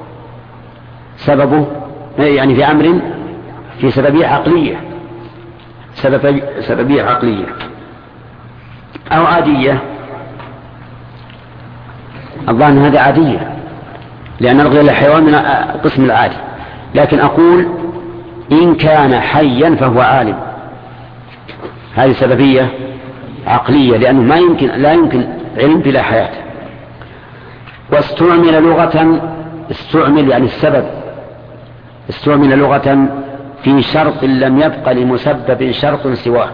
سببه يعني في أمر في سببية عقلية، سببية عقلية أو عادية. الظاهر هذا عادية، لأن الغذاء للحيوان من القسم العادي. لكن أقول إن كان حيا فهو عالم، هذه سببية عقلية، لأنه لا يمكن علم بلا حياة. واستعمل لغة، استعمل يعني السبب، استعمل لغة في شرط لم يبق لمسبب شرط سواه،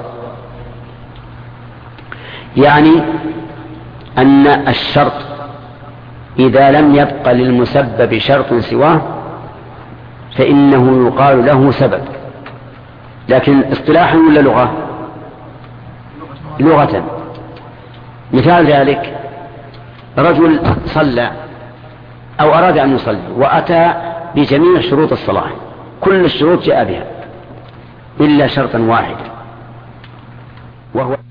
يعني أن الشرط إذا لم يبق للمسبب شرط سواه فإنه يقال له سبب. لكن اصطلاحا ولا لغة؟ لغة. مثال ذلك رجل صلى أو أراد أن يصلي وأتى بجميع شروط الصلاة، كل الشروط جاء بها إلا شرطا واحدا، وهو